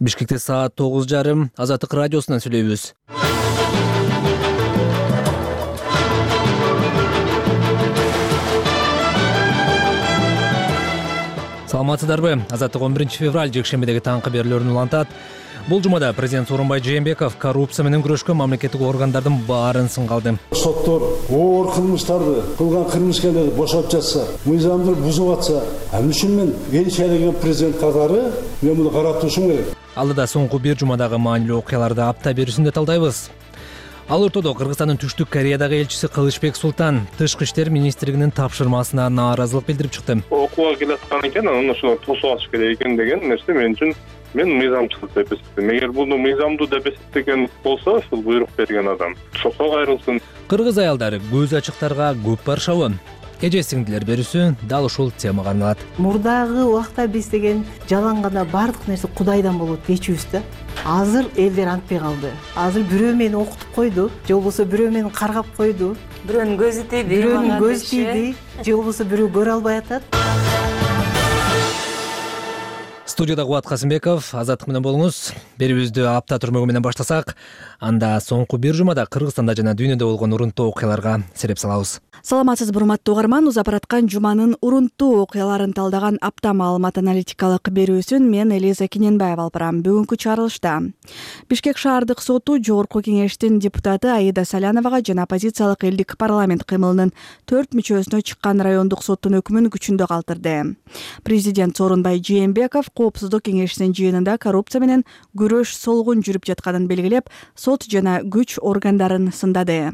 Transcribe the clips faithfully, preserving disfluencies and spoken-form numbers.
Бишкекте саат тогуз жарым Азаттык радиосунан сүйлөйбүз. Саламатсыздарбы? Азаттык он биринчи февраль жекшембидеги таңкы берүүлөрүн улантат. Бул жумада президент Сооронбай Жээнбеков коррупция менен күрөшкөн мамлекеттик органдардын баарын сынга алды. Соттор оор кылмыштарды кылган кылмышкерлерди бошоп жатса, мыйзамды бузуп атса, ал үчүн мен эл шайланган президент катары мен муну карап турушум керек. Алдыда соңку бир жумадагы маанилүү окуяларды апта берүүсүндө талдайбыз. Ал ортодо Кыргызстандын Түштүк Кореядагы элчиси Кылычбек Султан Тышкы иштер министрлигинин тапшырмасына нааразылык билдирип чыкты. Окууга келаткан экен, анан ошону тосуп алыш керек экен деген нерсе мен үчүн мен мыйзамчылык деп эсептейм. Эгер буну мыйзамдуу деп эсептеген болсо, ушул буйрук берген адам сокко кайрылсын. Кыргыз аялдары көз ачыктарга көп барышабы? Эже сиңдилер берүүсү дал ушул темага арналат. Мурдагы убакта биз деген жалаң гана бардык нерсе Кудайдан болот дечүбүз да. Азыр элдер антпай калды. Азыр бирөө мени окутуп койду, же болбосо бирөө мени каргап койду, бирөөнүн көзү тийди, бирөөнүн көзү тийди, же болбосо бирөө көрө албай атат. Студияда Кубат Касымбеков, Азаттык менен болуңуз. Берүүбүздү апта түрмөгү менен баштасак, анда соңку бир жумада Кыргызстанда жана дүйнөдө болгон урунттуу окуяларга сереп салабыз. Саламатсыз урматтуу угарман, узап бараткан жуманын урунттуу окуяларын талдаган апта маалымат аналитикалык берүүсүн мен Элиза Кененбаева алып барам. Бүгүнкү чыгарылышта Бишкек шаардык соту Жогорку кеңештин депутаты Аида Саляновага жана оппозициялык элдик парламент кымылынын төрт мүчөсүнө чыккан райондук соттун өкүмүн күчүндө калтырды. Президент Сооронбай Жээнбеков Коопсуздук кеңешинин жыйынында коррупция менен күрөш солгун жүрүп жатканын белгилеп, сот жана күч органдарын сындады.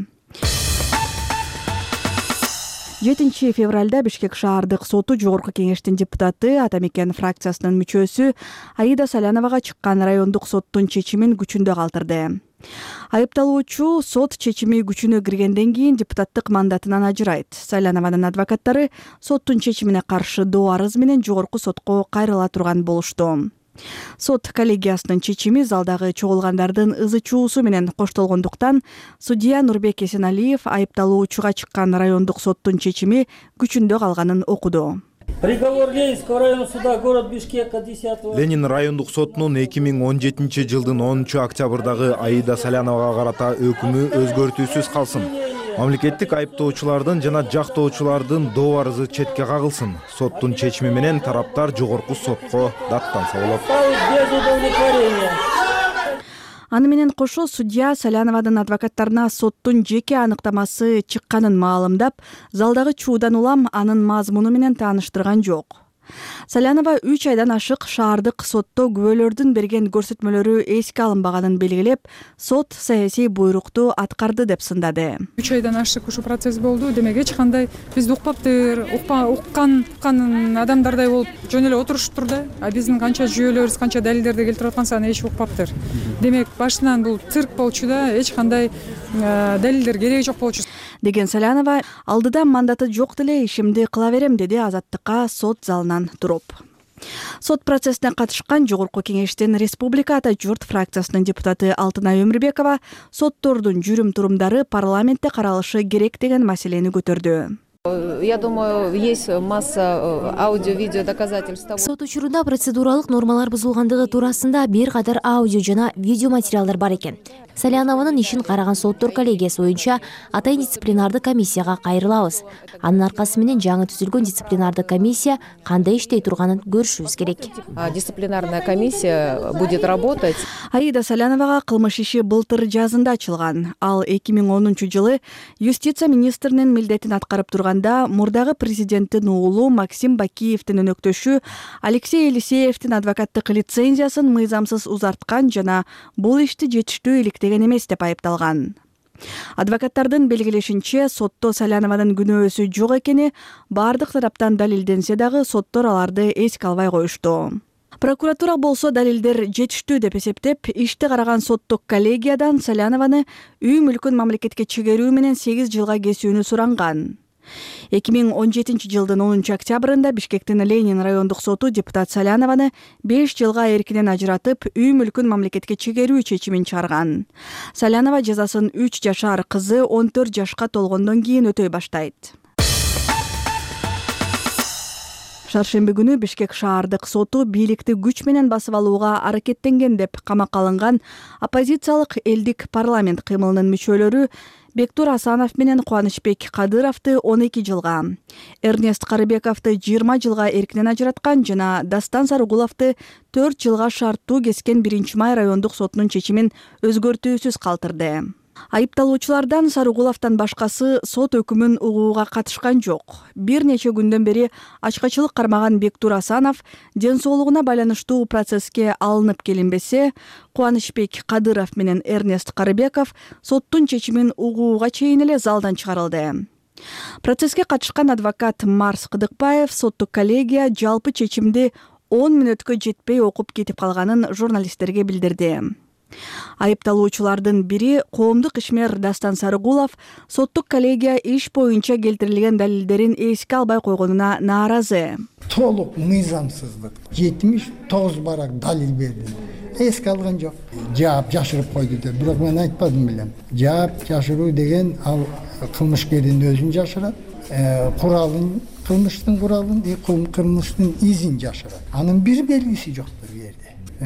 жетинчи февралда Бишкек шаардык соту Жогорку кеңештин депутаты Атамекен фракциясынын мүчөсү Аида Саляновага чыккан райондук соттун чечимин күчүндө калтырды. Айыпталуучу сот чечими күчүнө киргенден кийин депутаттык мандатынан ажырайт. Салянованын адвокаттары соттун чечимине каршы доо арыз менен Жогорку сотко кайрыла турган болушту. Сот коллегиясынын чечими залдагы чогулгандардын ызы чуусу менен коштолгондуктан судья Нурбек Эсеналиев айыпталуучуга чыккан райондук соттун чечими күчүндө калганын окуду. Приговор Ленинского районного суда город Бишкека десятого Ленин райондук сотунун эки миң он жетинчи жылдын онунчу октябрдагы Аида Саляновага карата өкүмү өзгөртүүсүз калсын. Мамлекеттик айыптоочулардын жана жактоочулардын доо арызы четке кагылсын. Соттун чечими менен тараптар жогорку сотко даттанса болот. Аны менен кошо судья Салянованын адвокаттарына соттун жеке аныктамасы чыкканын маалымдап, залдагы чуудан улам анын мазмуну менен тааныштырган жок. Салянова үч айдан ашык шаардык сотто күбөлөрдүн берген көрсөтмөлөрү эске алынбаганын белгилеп, сот саясий буйрукту аткарды деп сындады. үч айдан ашык ушул процесс болду. Демек эч кандай бизди укпаптыр, уккан уккан адамдардай болуп жөн эле отуруштур да. А биздин канча жүйөлөрүбүз, канча далилдерди келтирип аткан саны эч укпаптыр. Демек башынан бул цирк болчу да, эч кандай далилдер кереги жок болчу деген Салянова алдыда мандаты жок деле ишимди кыла берем деди Азаттыкка сот залынан туруп. Сот процессине катышкан Жогорку кеңештин Республика ата журт фракциясынын депутаты Алтынай Өмүрбекова соттордун жүрүм-турумдары парламентте каралышы керек деген маселени көтөрдү. Я думаю, есть масса аудио-видео доказательств. Сот учурунда процедуралык нормалар бузулгандыгы туурасында бир катар аудио жана видео материалдар бар экен. Салянованын ишин караган соттор коллегиясы боюнча атайын дисциплинардык комиссияга кайрылабыз. Анын аркасы менен жаңы түзүлгөн дисциплинардык комиссия кандай иштей турганын көрүшүбүз керек. Дисциплинарная комиссия будет работать. Аида Саляновага кылмыш иши былтыр жазында ачылган. Ал эки миң онунчу жылы юстиция министринин милдетин аткарып турганда мурдагы президенттин уулу Максим Бакиевдин өнөктөшү Алексей Елисеевдин адвокаттык лицензиясын мыйзамсыз узарткан жана бул ишти жетиштүү иликтеген эмес деп айыпталган. Адвокаттардын белгилешинче, сотто Салянованын күнөөсү жок экени бардык тараптан далилденсе дагы соттор аларды эске албай коюшту. Прокуратура болсо далилдер жетиштүү деп эсептеп, ишти караган соттук коллегиядан Салянованы үй мүлкүн мамлекетке чегерүү менен сегиз жылга кесүүнү суранган. эки миң он жетинчи жылдын онунчу октябрында Бишкектин Ленин райондук соту депутат Салянованы беш жылга эркинен ажыратып, үй мүлкүн мамлекетке чегерүү чечимин чыгарган. Салянова жазасын үч жашар кызы он төрт жашка толгондон кийин өтөй баштайт. Шаршемби күнү Бишкек шаардык соту бийликти күч менен басып алууга аракеттенген деп камакка алынган оппозициялык элдик парламент кыймылынын мүчөлөрү Бектур Асанов менен Кубанычбек Кадыровду он эки жылга, Эрнест Карыбековду жыйырма жылга эркинен ажыраткан жана Дастан Сарыгуловду төрт жылга шарттуу кескен биринчи май райондук сотунун чечимин өзгөртүүсүз калтырды. Айыпталуучулардан Сарыгуловдон башкасы сот өкүмүн угууга катышкан жок. Бир нече күндөн бери ачкачылык кармаган Бектур Асанов ден соолугуна байланыштуу процесске алынып келинбесе, Кубанычбек Кадыров менен Эрнест Карыбеков соттун чечимин угууга чейин эле залдан чыгарылды. Процесске катышкан адвокат Марс Кыдыкбаев соттук коллегия жалпы чечимди он мүнөткө жетпей окуп кетип калганын журналисттерге билдирди. Айыпталуучулардын бири коомдук ишмер Дастан Сарыгулов соттук коллегия иш боюнча келтирилген далилдерин эске албай койгонуна нааразы. Толук мыйзамсыздык. жетимиш тогуз барак далил берди. Эске алган жок. Жаап жашырып койду деп, бирок мен айтпадым белем. Жаап жашыруу деген ал кылмышкердин өзүн жашырат, куралын, кылмыштын куралын, кылмыштын изин жашырат. Анын бир белгиси жоктур бу жерде.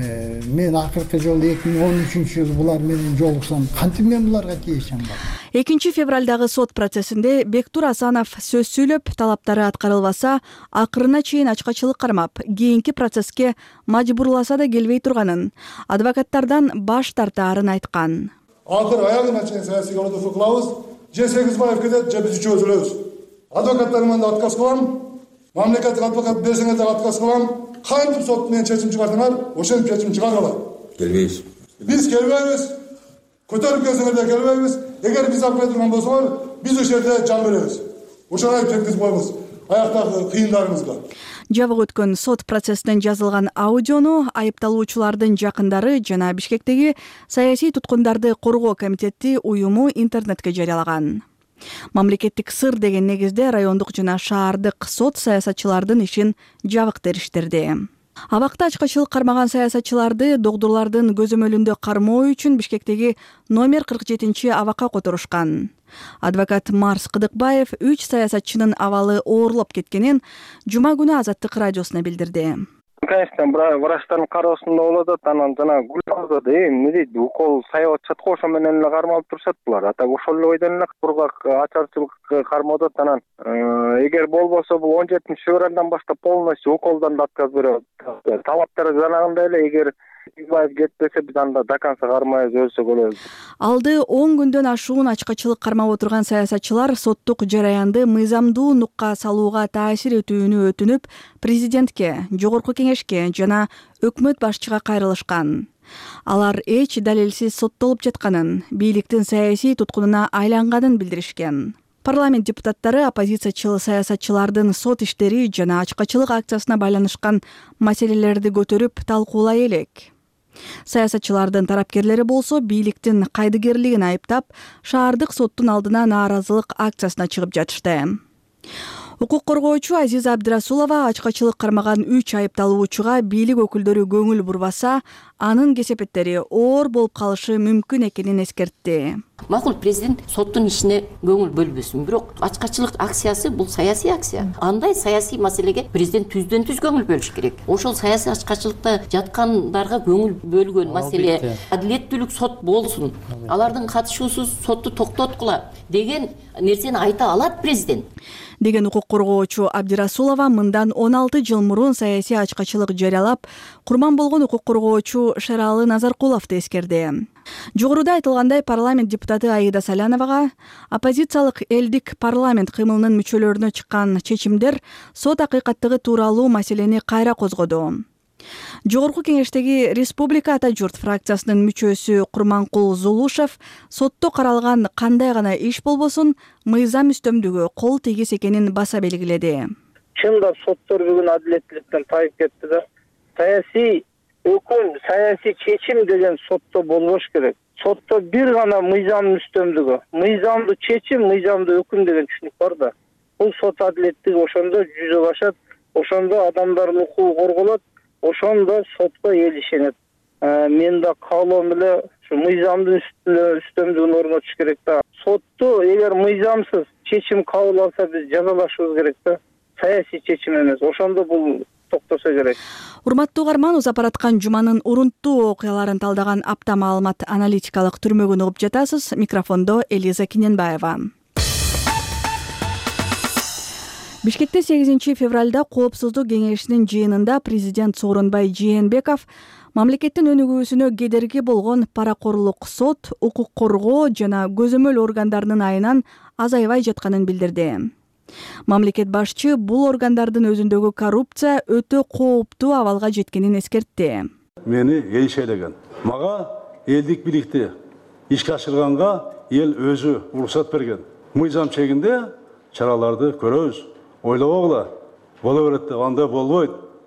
Мен акыркы жолу эки миң он үчүнчү жылы булар менен жолуксам, кантип мен буларга тийишем бар. экинчи февралдагы сот процессинде Бектур Асанов сөз сүйлөп, талаптары аткарылбаса, акырына чейин ачкачылык кармап, кийинки процесске мажбурласа да келбей турганын, адвокаттардан баш тартаарын айткан. Акыр аягына чейин саясий колдоо кылабыз, же Сегизбаев кетет, же биз үчөөбүз өлөбүз. Адвокаттарымдан да отказ кылам, мамлекеттик адвокат берсеңер да отказ кылам. Кантип сот менен чечим чыгардыңар, ошентип чечим чыгаргыла. Келбейбиз. Биз келбейбиз. Көтөрүп келсеңер да келбейбиз. Эгер биз алып келе турган болсоңор, биз ошол жерде жан беребиз. Ошону айтып жеткизип коебуз. Аяктагы кыйындарыбызга. Жабык өткөн сот процессинен жазылган аудиону айыпталуучулардын жакындары жана Бишкектеги саясий туткундарды коргоо комитети уюму интернетке жарыялаган. Мамлекеттик сыр деген негизде райондук жана шаардык сот саясатчылардын ишин жабыктырыштырды. Абакта ачкачылык кармаган саясатчыларды догдурлардын көзөмөлүндө кармоо үчүн Бишкектеги номер кырк жетинчи абакка которушкан. Адвокат Марс Кыдыкбаев үч саясатчынын абалы оорлоп кеткенин жума күнү Азаттык радиосуна билдирди. Конечно, врачтардын кароосунда болот, анан жана гүлдө эми дейт, укол саябатчат го ошо менен эле кармалып турушат булар. Ата ошол эле бойдон эле бургак ачарчылык кармоодот, анан эгер болбосо бул он жетинчи февралдан баштап полностью уколдон да отказ берет. Талаптары жанагындай эле, эгер Сегизбаев кетпесе биз анда до конца кармайбыз, өлсөк өлөбүз. Алды он күндөн ашуун ачкачылык кармап отурган саясатчылар соттук жараянды мыйзамдуу нукка салууга таасир этүүнү өтүнүп, президентке, жогорку кеңешке жана өкмөт башчыга кайрылышкан. Алар эч далилсиз соттолуп жатканын, бийликтин саясий туткунуна айланганын билдиришкен. Парламент депутаттары оппозициячыл саясатчылардын сот иштери жана ачкачылык акциясына байланышкан маселелерди көтөрүп талкуулай элек. Саясатчылардын тарапкерлери болсо бийликтин кайдыгерлигин айыптап, шаардык соттун алдына нааразылык акциясына чыгып жатышты. Укук коргоочу Азиза Абдрасулова ачкачылык кармаган үч айыпталуучуга бийлик өкүлдөрү көңүл бурбаса, анын кесепеттери оор болуп калышы мүмкүн экенин эскертти. Макул президент соттун ишине көңүл бөлбөсүн, бирок ачкачылык акциясы бул саясий акция. Андай саясий маселеге президент түздөн түз көңүл бөлүш керек. Ошол саясий ачкачылыкта жаткандарга көңүл бөлгөн маселе адилеттүүлүк сот болсун. Алардын катышуусуз сотту токтоткула деген нерсени айта алат президент. Деген укук коргоочу Абдрасулова мындан он алты жыл мурун саясий ачкачылык жарыялап, курман болгон укук коргоочу Шералы Назаркуловду эскерди. Жогоруда айтылгандай, парламент депутаты Аида Саляновага оппозициялык элдик парламент кыймылынын мүчөлөрүнө чыккан чечимдер сот акыйкаттыгы тууралуу маселени кайра козгоду. Жогорку кеңештеги Республика Ата журт фракциясынын мүчөсү Курманкул Зулушев сотто каралган кандай гана иш болбосун мыйзам үстөмдүгү кол тийгис экенин баса белгиледи. Чындап соттор бүгүн адилеттүүлүктөн тайып кетти да. Саясий өкүм, саясий чечим деген сотто болбош керек. Сотто бир гана мыйзамдын үстөмдүгү, мыйзамдуу чечим, мыйзамдуу өкүм деген түшүнүк бар да. Бул сот адилеттиги ошондо жүзөгө ашат, ошондо адамдардын укугу корголот. Ошондо сотко эл ишенет. Мен да каалоом эле ушу мыйзамдын үстөмдүгүн орнотуш керек да. Сотту эгер мыйзамсыз чечим кабыл алса биз жазалашыбыз керек да. саясий чечим эмес. Ошондо бул токтосо керек. Урматтуу угарман, Узапараткан жуманын урунттуу окуяларын талдаган апта маалымат аналитикалык түрмөгүн угуп жатасыз. Микрофондо Элиза Киненбаева. Бишкекте сегизинчи февралда Коопсуздук кеңешинин жыйынында президент Сооронбай Жээнбеков мамлекеттин өнүгүүсүнө кедерги болгон паракорлук сот, укук коргоо жана көзөмөл органдарынын айынан азайбай жатканын билдирди. Мамлекет башчы бул органдардын өзүндөгү коррупция өтө кооптуу абалга жеткенин эскертти. Мени эл шейлеген. Мага элдик бийликти ишке ашырганга эл өзү уруксат берген. Мыйзам чегинде чараларды көрөбүз. Ойлобогула, боло берет деп анда болбойт.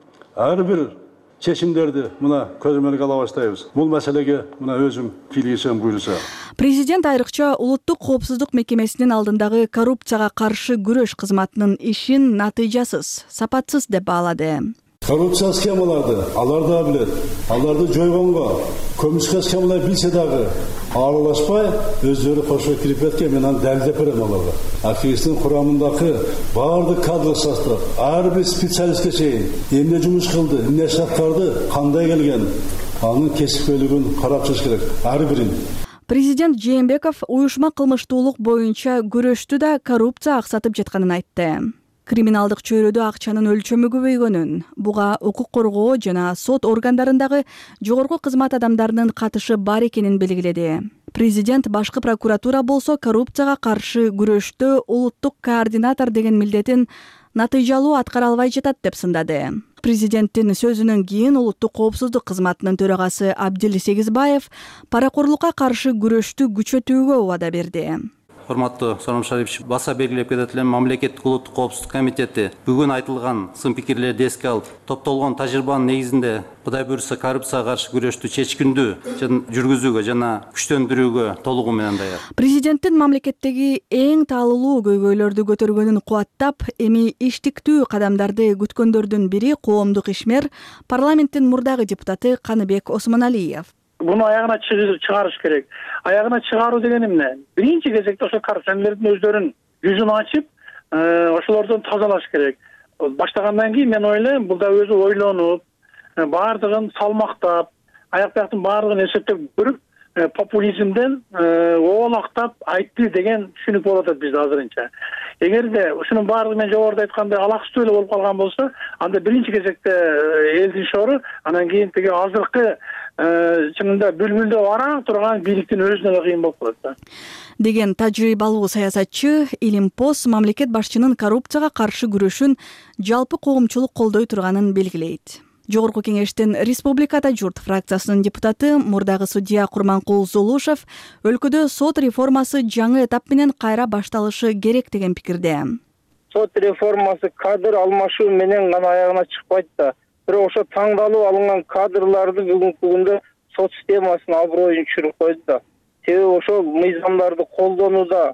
Ар бир чечимдерди мына көзөмөлгө ала баштайбыз. Бул маселеге мына өзүм кийлигисем буйруса. Президент айрыкча улуттук коопсуздук мекемесинин алдындагы коррупцияга каршы күрөш кызматынын ишин натыйжасыз, сапатсыз деп баалады. Коррупция схемаларды алар да билет. Аларды жойгонго көмүскө схемалар билсе дагы аралашпай өздөрү кошо кирип кеткен, мен аны далилдеп берем аларга. Акиистин курамындагы баардык кадрлык состав, ар бир специалистке чейин эмне жумуш кылды, эмне иш аткарды, кандай келген, анын кесипкөйлүгүн карап чыгыш керек, ар бирин. Президент Жээнбеков уюшма кылмыштуулук боюнча күрөштү да коррупция аксатып жатканын айтты. Криминалдык чөйрөдө акчанын өлчөмү көбөйгөнүн, буга укук коргоо жана сот органдарындагы жогорку кызмат адамдарынын катышы бар экенин белгиледи. Президент башкы прокуратура болсо коррупцияга каршы күрөштө улуттук координатор деген милдетин натыйжалуу аткара албай жатат деп сындады. Президенттин сөзүнөн кийин улуттук коопсуздук кызматынын төрагасы Абдил Сегизбаев паракорлукка каршы күрөштү күчөтүүгө убада берди. Урматтуу Сооронбай Шарипович, баса белгилеп кетет элем, мамлекеттик улуттук коопсуздук комитети бүгүн айтылган сын пикирлерди эске алып, топтолгон тажрыйбанын негизинде Кудай буйрса коррупцияга каршы күрөштү чечкиндүү жүргүзүүгө жана күчтөндүрүүгө толугу менен даяр. Президенттин мамлекеттеги эң таалылуу көйгөйлөрдү көтөргөнүн кубаттап, эми иштиктүү кадамдарды күткөндөрдүн бири коомдук ишмер, парламенттин мурдагы депутаты Каныбек Осмоналиев. Буну аягына чыгарыш керек. Аягына чыгаруу деген эмне? Биринчи кезекте ошо коррупционерлердин өздөрүн жүзүн ачып, ошолордон тазалаш керек. Баштагандан кийин мен ойлойм, бул да өзү ойлонуп, баардыгын салмактап, аяк бияктын баардыгын эсептеп көрүп, популизмден оолактап айтты деген түшүнүк болот бизде азырынча. Эгерде ушунун баардыгы мен жогоруда айткандай алаксыз эле болуп калган болсо, анда биринчи кезекте элдин шору, анан кийин тиги азыркы чынында бүлбүлдө ара турган бийликтин өзүнө да кыйын болуп калат деген тажрыйбалуу саясатчы Илимпос мамлекет башчынын коррупцияга каршы күрөшүн жалпы коомчулук колдой турганын белгилейт. Жогорку кеңештин Республикада журт фракциясынын депутаты мурдагы судья Курманкул Зулушев өлкөдө сот реформасы жаңы этап менен кайра башталышы керек деген пикирде. Сот реформасы кадр алмашуу менен гана аягына чыкпайт да. Бирок ошо таңдалып алынган кадрларды бүгүнкү күндө сот системасынын аброюн түшүрүп койду да. Себеби ошол мыйзамдарды колдонууда,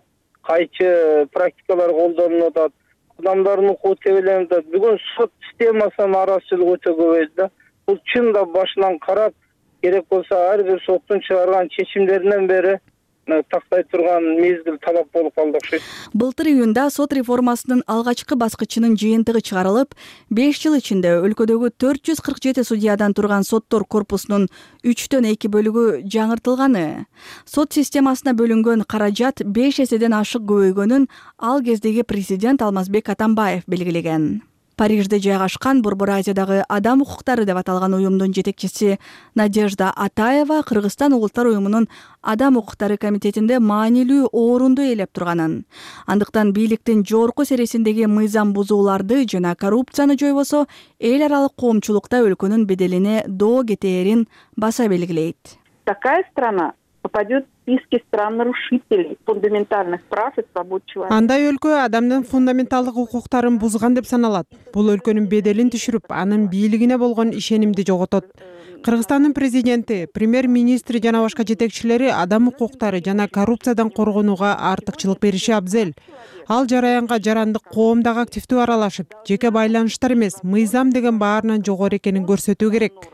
кайчы практикалар колдонууда, адамдардын укугу тебеленүүдө бүгүн сот системасынын нараазычылыгы өтө көбөйдү да. Бул чын да башынан карап, керек болсо ар бир соттун чыгарган чечимдеринен бери тактай турган мезгил талап болуп калды окшойт. Былтыр июнда сот реформасынын алгачкы баскычынын жыйынтыгы чыгарылып, беш жыл ичинде өлкөдөгү төрт жүз кырк жети судьядан турган соттор корпусунун үчтөн эки бөлүгү жаңыртылганы, сот системасына бөлүнгөн каражат беш эседен ашык көбөйгөнүн ал кездеги президент Алмазбек Атамбаев белгилеген. Парижде жайгашкан Борбор Азиядагы адам укуктары деп аталган уюмдун жетекчиси Надежда Атаева Кыргызстан Улуттар уюмунун адам укуктары комитетинде маанилүү орунду ээлеп турганын, андыктан бийликтин жогорку сересиндеги мыйзам бузууларды жана коррупцияны жойбосо эл аралык коомчулукта өлкөнүн беделине доо кетээрин баса белгилейт. Такая страна попадет в списки стран-нарушителей фундаментальных прав и свобод человека. Андай өлкө адамдын фундаменталдык укуктарын бузган деп саналат. Бул өлкөнүн беделин түшүрүп, анын бийлигине болгон ишенимди жоготот. Кыргызстандын президенти, премьер-министри жана башка жетекчилери адам укуктары жана коррупциядан коргонууга артыкчылык бериши абзел. Ал жараянга жарандык коом дагы активдүү аралашып, жеке байланыштар эмес, мыйзам деген баарынан жогору экенин көрсөтүү керек.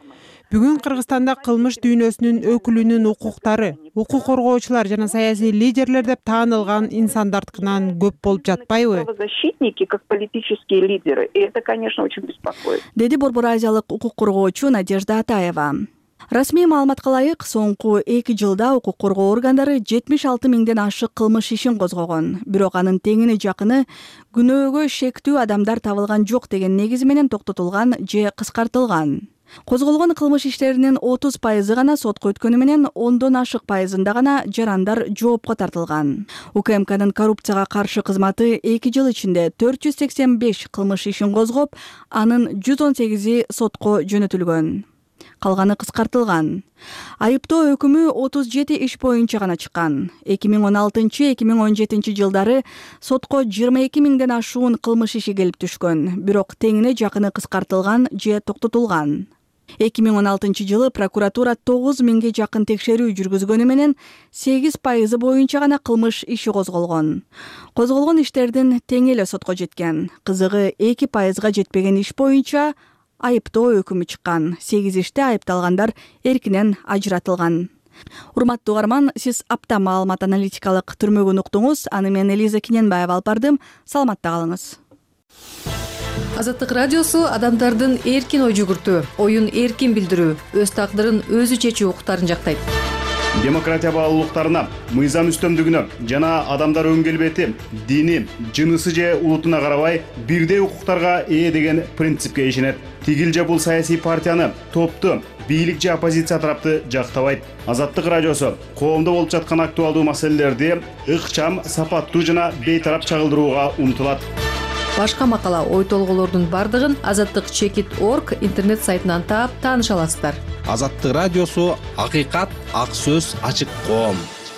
Бүгүн Кыргызстанда кылмыш дүйнөсүнүн өкүлүнүн укуктары, укук коргоочулар жана саясий лидерлер деп таанылган инсандардыкынан көп болуп жатпайбы? Правозащитники как политические лидеры, и это, конечно, очень беспокоит. Деди Борбор Азиялык укук коргоочу Надежда Атаева. Расмий маалыматка ылайык, соңку эки жылда укук коргоо органдары жетимиш алты миңден ашык кылмыш ишин козгогон. Бирок анын теңини жакыны күнөөгө шектүү адамдар табылган жок деген негиз менен токтотулган же кыскартылган. Козголгон кылмыш иштеринин отуз пайызы гана сотко өткөнү менен ондон ашык пайызында гана жарандар жоопко тартылган. УКМКнын коррупцияга каршы кызматы эки жыл ичинде төрт жүз сексен беш кылмыш ишин козгоп, анын жүз он сегизи сотко жөнөтүлгөн. Калганы кыскартылган. Айыптоо өкүмү отуз жети иш боюнча гана чыккан. эки миң он алтынчы — эки миң он жетинчи жылдары сотко жыйырма эки миңден ашуун кылмыш иши келип түшкөн. Бирок теңине жакыны кыскартылган же токтотулган. эки миң он алтынчы жылы прокуратура тогуз миңге жакын текшерүү жүргүзгөнү менен сегиз пайызы боюнча гана кылмыш иши козголгон. Козголгон иштердин тең эле сотко жеткен. Кызыгы эки пайызга жетпеген иш боюнча айыптоо өкүмү чыккан. сегиз иште айыпталгандар эркинен ажыратылган. Урматтуу угарман, сиз апта маалымат аналитикалык түрмөгүн уктуңуз. Аны мен Элиза Киненбаева алып бардым. Саламатта калыңыз. Азаттык радиосу адамдардын эркин ой жүгүртүү, оюн эркин билдирүү, өз тагдырын өзү чечүү укуктарын жактайт. Демократия баалуулуктарына, мыйзам үстөмдүгүнө жана адамдар өн келбети, дини, жынысы же улутуна карабай бирдей укуктарга ээ деген принципке ишенет. Тигил же бул саясий партияны, топту, бийлик же оппозиция тарапты жактабайт. Азаттык радиосу коомдо болуп жаткан актуалдуу маселелерди ыкчам, сапаттуу жана бейтарап чагылдырууга умтулат. Башка макала, ой толголордун бардыгын азаттык чекит точка орг интернет сайтынан таап тааныша аласыздар. Азаттык радиосу акыйкат, ак сөз, ачык коом.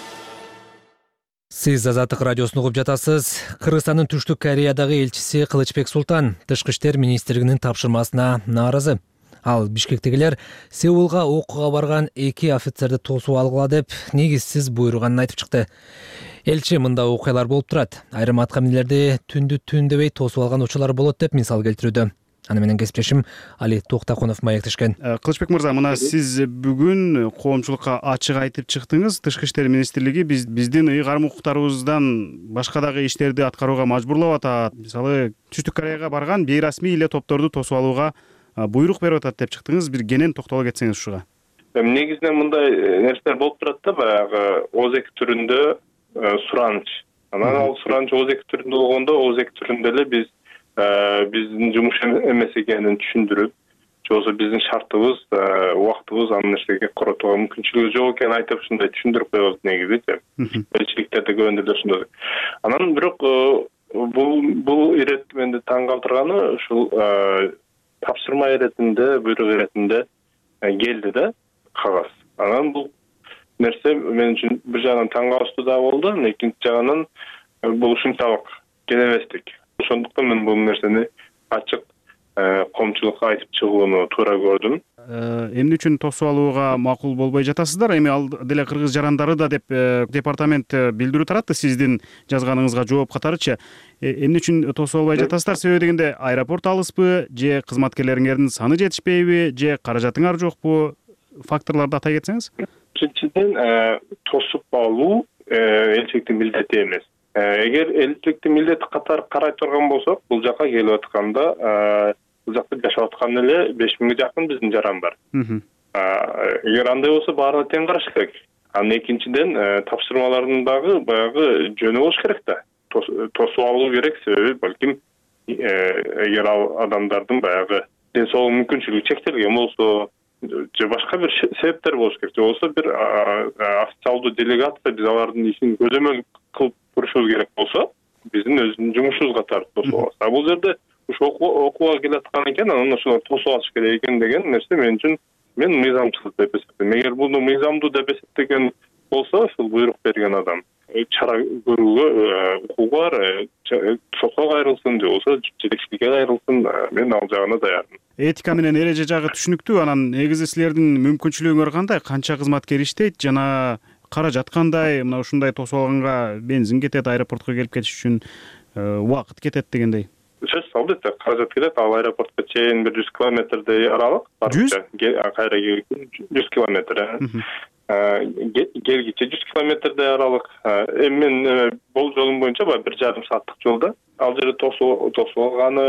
Сиз Азаттык радиосун угуп жатасыз. Кыргызстандын Түштүк Кореядагы элчиси Кылычбек Султан Тышкы иштер министрлигинин тапшырмасына нааразы. Ал Бишкектегилер Сеулга окууга барган эки офицерди тосуп алгыла деп негизсиз буйруганын айтып чыкты. Элчи мында окуялар болуп турат. Айрым аткаминерлерди түндү түн дебей тосуп алган учурлар болот деп мисал келтирүүдө. Аны менен кесиптешим Али Токтакунов маектешкен. Кылычбек мырза, мына сиз бүгүн коомчулукка ачык айтып чыктыңыз. Тышкы иштер министрлиги биз биздин ыйгарым укуктарыбыздан башка дагы иштерди аткарууга мажбурлап атат. Мисалы, Түштүк Кореяга барган бейрасмий эле топторду тосуп алууга буйрук берип атат деп чыктыңыз. Бир кенен токтоло кетсеңиз ушуга. Негизинен мындай нерселер болуп турат да, баягы оз эки түрүндө сураныч. Анан ал сураныч оз эки түрүндө болгондо, оз эки түрүндө эле биз биздин жумуш эмес экенин түшүндүрүп, же болбосо биздин шартыбыз, убактыбыз аны нерсеге коротууга мүмкүнчүлүгү жок экенин айтып, ушундай түшүндүрүп коебуз негизи. Элчиликтерде көбүндө эле ошондой. Анан бирок бул бул ирет менди таң калтырганы ушул тапшырма иретинде, буйрук иретинде келди да кагаз. Анан бул нерсе мен үчүн бир жагынан таң калыштуу да болду, экинчи жагынан бул ушунчалык кенебестик. Ошондуктан мен бул нерсени ачык коомчулукка айтып чыгууну туура көрдүм. Эмне үчүн тосуп алууга макул болбой жатасыздар? Эми ал деле кыргыз жарандары да деп департамент билдирүү таратты сиздин жазганыңызга жооп катарычы. Эмне үчүн тосуп албай жатасыздар? Себеби дегенде аэропорт алыспы, же кызматкерлериңердин саны жетишпейби, же каражатыңар жокпу? Факторлорду атай кетсеңиз. Биринчиден, тосуп алуу элчиликтин милдети эмес. Эгер элчиликтин милдети катары карай турган болсок, бул жака келип атканда, бул жакта жашап аткан эле беш миңге жакын биздин жаран бар. Эгер андай болсо баарына тең караш керек. Анан экинчиден, тапшырмалардын дагы баягы жөнү болуш керек да. Тосуп алуу керек, себеби балким эгер ал адамдардын баягы ден соолук мүмкүнчүлүгү чектелген болсо, же башка бир себептер болуш керек. Же болсо бир официалдуу делегация биз алардын ишин көзөмөл кылып турушубуз керек болсо, биздин өзүбүздүн жумушубуз катары тосуп алабыз. А бул жерде ушу окууга келаткан экен, анан ошону тосуп алыш керек экен деген нерсе мен үчүн мен мыйзамсыз деп эсептейм. Эгер буну мыйзамдуу деп эсептеген болсо, ушул буйрук берген адам чара көрүүгө укугу бар, сотко кайрылсын же болсо жетекчиликке кайрылсын, мен ал жагына даярмын. Этика менен эреже жагы түшүнүктүү. Анан негизи силердин мүмкүнчүлүгүңөр кандай? Канча кызматкер иштейт жана каражат кандай? Мына ушундай тосуп алганга бензин кетет, аэропортко келип кетиш үчүн убакыт кетет дегендей. Сөзсүз мисалы каражат келет, ал аэропортко чейин бир жүз километрдей аралык. жүз кайра жүз километр. Келгиче жүз километрдей аралык. Эми мен болжолум боюнча бир жарым сааттык жолда. Ал жерде тосуп алганы,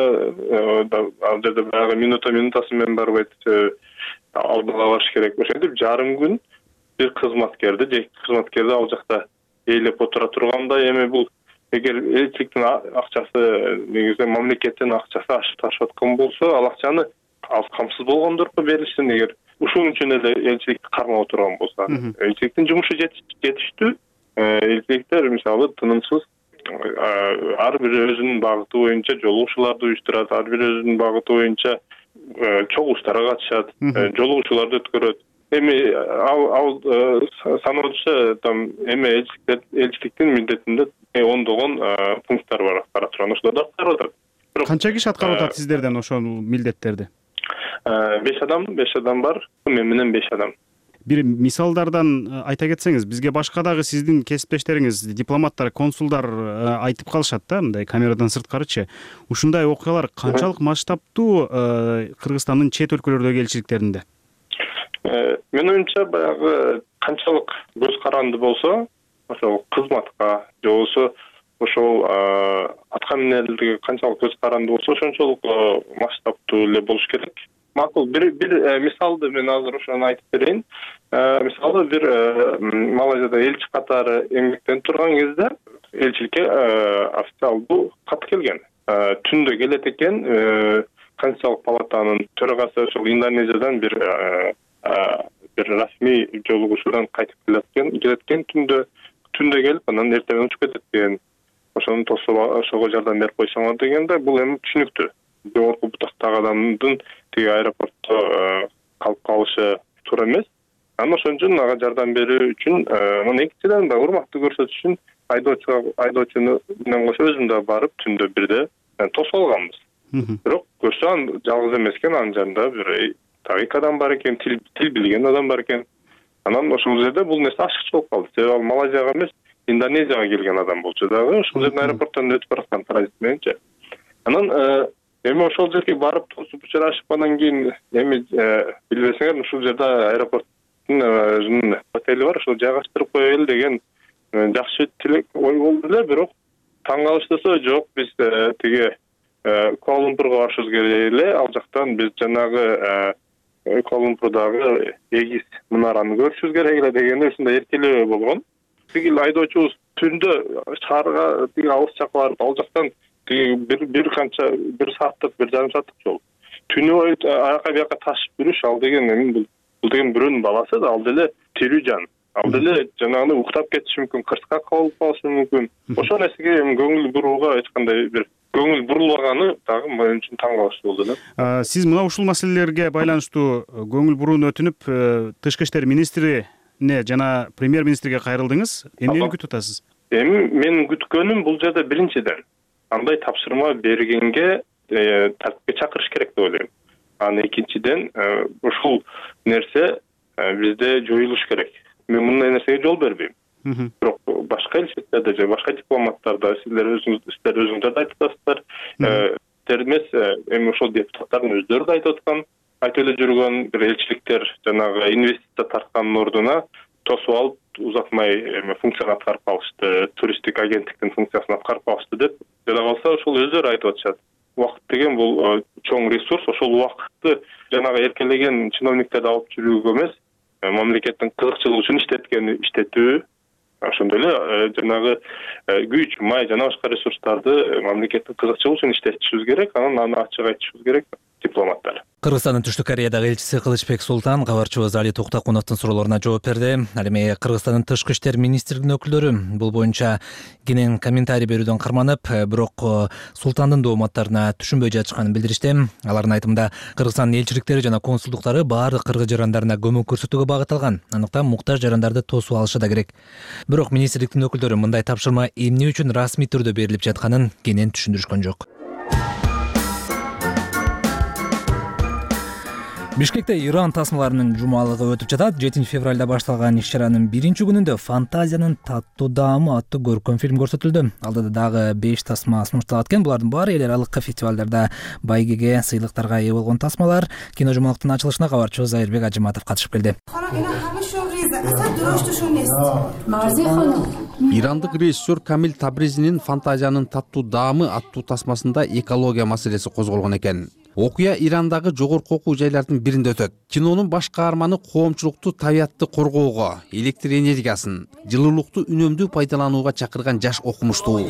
ал жерде баягы минута минутасы менен барбайт, алдыга барыш керек. Ошентип жарым күн бир кызматкерди, жеке кызматкерди ал жакта ээлеп отура турганда, эми бул эгер элчиликтин акчасы, негизи мамлекеттин акчасы ашып ташып аткан болсо, ал акчаны ал камсыз болгондорго берилсин. Эгер ушун үчүн эле элчиликти кармап отурган болсо, элчиликтин жумушу жетиштүү. Элчиликтер мисалы тынымсыз ар бир өзүнүн багыты боюнча жолугушууларды уюштурат, ар бир өзүнүн багыты боюнча чогулуштарга катышат, жолугушууларды өткөрөт. Эми ал саноочу там эми элчиликтин милдетинде ондогон пункттар бар аткара турган, ошолорду аткарып атат. Канча киши аткарып атат сиздерден ошол милдеттерди? беш адам, беш адам бар. Мен менен беш адам. Бир мисалдардан айта кетсеңиз, бизге башка дагы сиздин кесиптештериңиз, дипломаттар, консулдар айтып калышат да, мындай камерадан сырткарычы. Ушундай окуялар канчалык масштабтуу Кыргызстандын чет өлкөлөрдөгү элчиликтеринде? Мен оюмча баягы канчалык көз каранды болсо, ошол кызматка, же болбосо ошол атка минерлерге канчалык көз каранды болсо, ошончолук масштабтуу эле болуш керек. Макул, бир бир мисалды мен азыр ошону айтып берейин. Мисалы бир Малайзияда элчи катары эмгектенип турган кезде элчиликке официалдуу кат келген. Түндө келет экен, Конституциялык палатанын төрагасы ошол Индонезиядан бир бир расмий жолугушуудан кайтып келеткен, келеткен түндө түндө келип, анан эртең учуп кетет деген. Ошону тосуп ошого жардам берип койсоңор дегенде, бул эми түшүнүктүү. Жогорку бутактагы адамдын тиги аэропортто калып калышы туура эмес. Анан ошон үчүн ага жардам берүү үчүн, анан экинчиден да урматтуу көрсөтүш үчүн айдоочуга айдоочуну менен кошо өзүм да барып түндө бирде тосуп алганбыз. Бирок көрсө ан жалгыз эмес экен, анын жанында бир эки адам бар экен, тил тил билген адам бар экен. Анан ошол жерде бул нерсе ачыкчы болуп калды. Себеби ал Малайзияга эмес, Индонезияга келген адам болчу дагы, ошол жерден аэропорттон өтүп бараткан транзит мененчи. Анан эми ошол жерге барып тосуп учурашып, анан кийин эми билбесеңер, ушул жерде аэропорттун өзүнүн отели бар, ошол жайгаштырып коелу деген жакшы тилек ой болду эле, бирок таң калыштысы жок, биз тиги Куала-Лумпурга барышыбыз керек эле, ал жактан биз жанагы Куала-Лумпурдагы эгиз мунараны көрүшүбүз керек эле деген ушундай эркелөө болгон. Тиги айдоочубуз түндө шаарга тиги алыс жакка барып, ал жактан тиги бир бир канча бир сааттык, бир жарым сааттык жол. Түнү бою аяка бияка ташып жүрүш, ал деген эми бул бул деген бирөөнүн баласы да, ал деле тирүү жан. Ал деле жанагы уктап кетиши мүмкүн, кырсыкка калып калышы мүмкүн. Ошол нерсеге эми көңүл бурууга эч кандай бир көңүл бурулбаганы дагы мен үчүн таң калыштуу болду эле. Сиз мына ушул маселелерге байланыштуу көңүл бурууну өтүнүп, Тышкы иштер министрине жана премьер-министрге кайрылдыңыз. Эмнени күтүп атасыз? Эми менин күткөнүм бул жерде биринчиден андай тапшырма бергенге тартипке чакырыш керек деп ойлойм. Анан экинчиден ушул нерсе бизде жоюлуш керек. Мен мындай нерсеге жол бербейм. Бирок башка элчиликтерде же башка дипломаттарда силер өзүңүз силер өзүңүздөр да айтып атасыздар. Силер эмес, эми ошол депутаттардын өздөрү да айтып аткан, айтып эле жүргөн бир элчиликтер жанагы инвестиция тарткандын ордуна тосуп алып, узатмай эми функцияны аткарып калышты, туристтик агенттиктин функциясын аткарып калышты деп, жана калса ошол өздөрү айтып атышат. Убакыт деген бул чоң ресурс, ошол убакытты жанагы эркелеген чиновниктерди алып жүрүүгө эмес, мамлекеттин кызыкчылыгы үчүн иштеткени иштетүү, ошондой эле жанагы күч, май жана башка ресурстарды мамлекеттин кызыкчылыгы үчүн иштетишибиз керек, анан аны ачык айтышыбыз керек дипломаттар. Кыргызстандын Түштүк Кореядагы элчиси Кылычбек Султан кабарчыбыз Али Токтокуновдун суроолоруна жооп берди. Ал эми Кыргызстандын Тышкы иштер министрлигинин өкүлдөрү бул боюнча кенен комментарий берүүдөн карманып, бирок Султандын дооматтарына түшүнбөй жатышканын билдиришти. Алардын айтымында Кыргызстандын элчиликтери жана консулдуктары баардык кыргыз жарандарына көмөк көрсөтүүгө багытталган. Андыктан муктаж жарандарды тосуп алышы да керек. Бирок министрликтин өкүлдөрү мындай тапшырма эмне үчүн расмий түрдө берилип жатканын кенен түшүндүрүшкөн жок. Бишкекте Иран тасмаларынын жумалыгы өтүп жатат. жетинчи февралда башталган иш-чаранын биринчи күнүндө «Фантазиянын таттуу даамы» аттуу көркөм фильм көрсөтүлдү. Алдыда дагы беш тасма сунушталат экен. Булардын баары эл аралык фестивалдарда байгеге, сыйлыктарга ээ болгон тасмалар. Кино жумалыктын ачылышына кабарчы Зайырбек Ажыматов катышып келди. Ирандык режиссер Камил Табризинин «Фантазиянын таттуу даамы» аттуу тасмасында экология маселеси козголгон экен. Окуя Ирандагы жогорку окуу жайлардын биринде өтөт. Кинонун баш каарманы коомчулукту табиятты коргоого, электр энергиясын, жылуулукту үнөмдүү пайдаланууга чакырган жаш окумуштуу.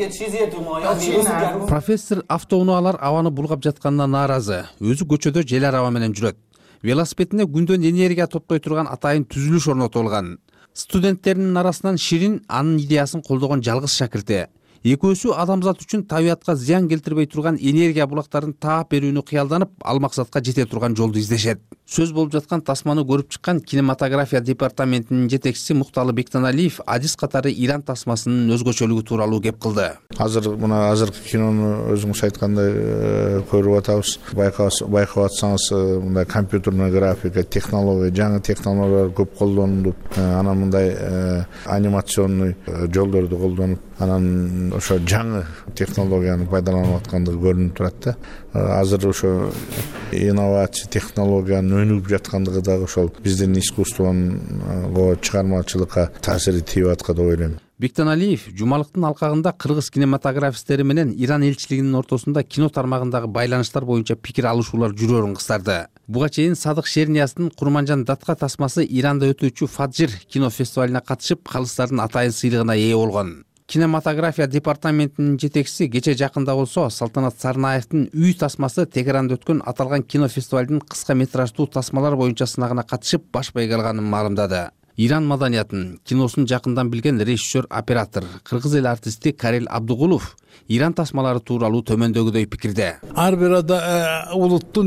Профессор автоунаалар абаны булгап жатканына нааразы. Өзү көчөдө жел араба менен жүрөт. Велосипедине күндөн энергия топтой турган атайын түзүлүш орнотулган. Студенттеринин арасынан Ширин анын идеясын колдогон жалгыз шакирти. Экөөсү адамзат үчүн табиятка зыян келтирбей турган энергия булактарын таап берүүнү кыялданып, ал максатка жете турган жолду издешет. Сөз болуп жаткан тасманы көрүп чыккан кинематография департаментинин жетекчиси Мукталы Бектаналиев адис катары Иран тасмасынын өзгөчөлүгү тууралуу кеп кылды. Азыр мына азыркы кинону өзүңүз айткандай көрүп атабыз. Байкап атсаңыз, мындай компьютерный графика, технология, жаңы технологиялар көп колдонулуп, анан мындай анимационный жолдорду колдонуп, анан ошо жаңы технологияны пайдаланып аткандыгы көрүнүп турат да. Азыр ошо инновация технологиянын өнүгүп жаткандыгы дагы ошол биздин искусствого чыгармачылыкка таасир тийип аткан деп ойлойм. Бектаналиев жумалыктын алкагында кыргыз кинематографисттери менен Иран элчилигинин ортосунда кино тармагындагы байланыштар боюнча пикир алышуулар жүрөөрүн кыстарды. Буга чейин Садык Шернияздын Курманжан Датка тасмасы Иранда өтүүчү Фаджир кино фестивалине катышып, калыстардын атайын сыйлыгына ээ болгон. Кинематография департаментинин жетекчиси кече жакында болсо Салтанат Сарнаевдин Үй тасмасы Тегеранда өткөн аталган кино фестивалдын кыска метраждуу тасмалар боюнча сынагына катышып, баш байга алганын маалымдады. Иран маданиятын, киносун жакындан билген режиссер, оператор, кыргыз эл артисти Карел Абдугулов Иран тасмалары тууралуу төмөндөгүдөй пикирде. Ар бир улуттун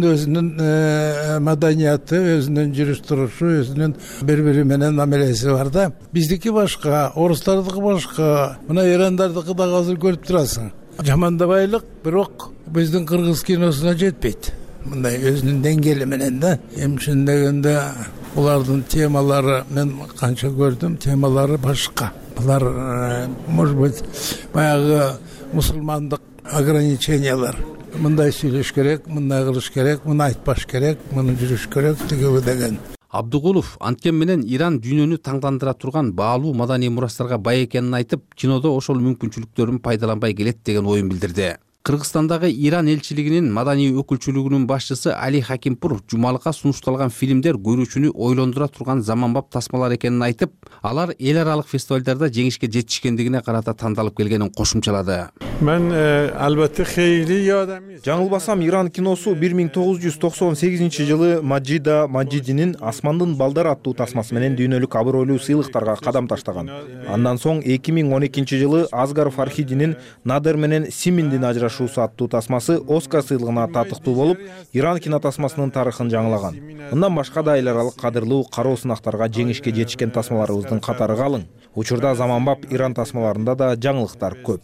өзүнүн маданияты, өзүнүн жүрүш турушу, өзүнүн бири-бири менен мамилеси бар да. Биздики башка, орустардыкы башка, мына ирандардыкы дагы азыр көрүп турасың. Жамандабайлык, бирок биздин кыргыз киносуна жетпейт. Мындай өзүнүн деңгээли менен да. Эми шын дегенде булардын темалары мен канча көрдүм, темалары башка. Булар, может быть, баягы мусулмандык ограничениялар. Мындай сүйлөш керек, мындай кылыш керек, муну айтпаш керек, муну жүрүш керек деген деген. Абдугулов анткени менен Иран дүйнөнү таңдандыра турган баалуу маданий мурастарга бай экенин айтып, кинодо ошол мүмкүнчүлүктөрүн пайдаланбай келет деген оюн билдирди. Кыргызстандагы Иран элчилигинин маданий өкүлчүлүгүнүн башчысы Али Хакимпур жумалыкка сунушталган фильмдер көрүүчүнү ойлондура турган заманбап тасмалар экенин айтып, алар эл аралык фестивалдарда жеңишке жетишкендигине карата тандалып келгенин кошумчалады. Мен албетте хейли ядам. Жаңылбасам, Иран киносу бир миң тогуз жүз токсон сегизинчи жылы Маджида Маджидинин Асмандын балдары аттуу тасмасы менен дүйнөлүк абыройлуу сыйлыктарга кадам таштаган. Андан соң эки миң он экинчи жылы Азгар Фархидинин Надер менен Симиндин ажырашуусу аттуу тасмасы Оскар сыйлыгына татыктуу болуп, Иран кино тасмасынын тарыхын жаңылаган. Мындан башка да эл аралык кадырлуу кароо сынактарга жеңишке жетишкен тасмаларыбыздын катары калың. Учурда заманбап Иран тасмаларында да жаңылыктар көп.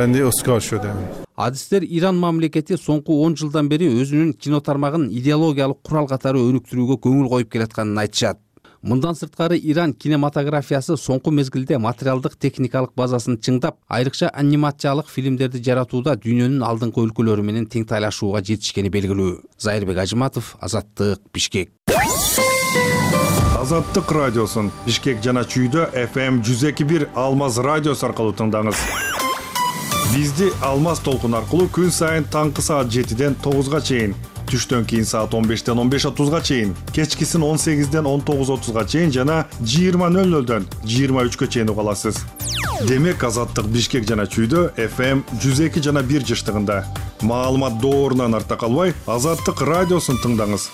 Адистер Иран мамлекети соңку он жылдан бери өзүнүн кино тармагын идеологиялык курал катары өнүктүрүүгө көңүл коюп келатканын айтышат. Мындан сырткары Иран кинематографиясы соңку мезгилде материалдык техникалык базасын чыңдап, айрыкча анимациялык фильмдерди жаратууда дүйнөнүн алдыңкы өлкөлөрү менен тең тайлашууга жетишкени белгилүү. Зайырбек Ажыматов, Азаттык, Бишкек. Азаттык радиосун Бишкек жана Чүйдө эф эм жүз эки бир Алмаз радиосу аркылуу тыңдаңыз. Бизди Алмаз толкун аркылуу күн сайын таңкы саат жетиден тогузга чейин, түштөн кийин саат он бештен он беш отузга чейин, кечкисин он сегизден он тогуз отузга чейин жана жыйырма нөл нөлдөн жыйырма үчкө чейин уга аласыз. Демек Азаттык Бишкек жана Чүйдө эф эм жүз эки жана бир жыштыгында. Маалымат доорунан артта калбай, Азаттык радиосун тыңдаңыз.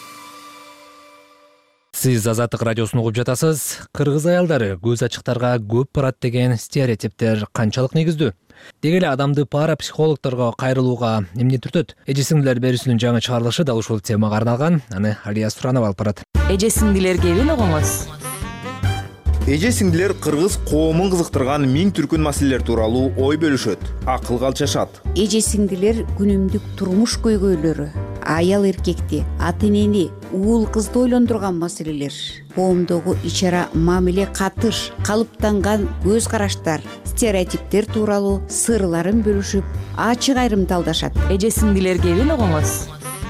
Сиз Азаттык радиосун угуп жатасыз. Кыргыз аялдары көз ачыктарга көп барат деген стереотиптер канчалык негиздүү? Деги эле адамды парапсихологторго кайрылууга эмне түртөт? Эже сиңдилер берүүсүнүн жаңы чыгарылышы дал ушул темага арналган. Аны Алия Суранова алып барат. Эже сиңдилерге эмне угуңуз? Эже сиңдилер кыргыз коомун кызыктырган миң түркүн маселелер тууралуу ой бөлүшөт, акыл калчашат. Эже сиңдилер күнүмдүк турмуш көйгөйлөрү, аял эркекти, ата энени, уул кызды ойлондурган маселелер, коомдогу ичара мамиле, катыш, калыптанган көз караштар, стереотиптер тууралуу сырларын бөлүшүп, ачык айрымдалдашат. Эже сиңдилерге эбен огоңуз.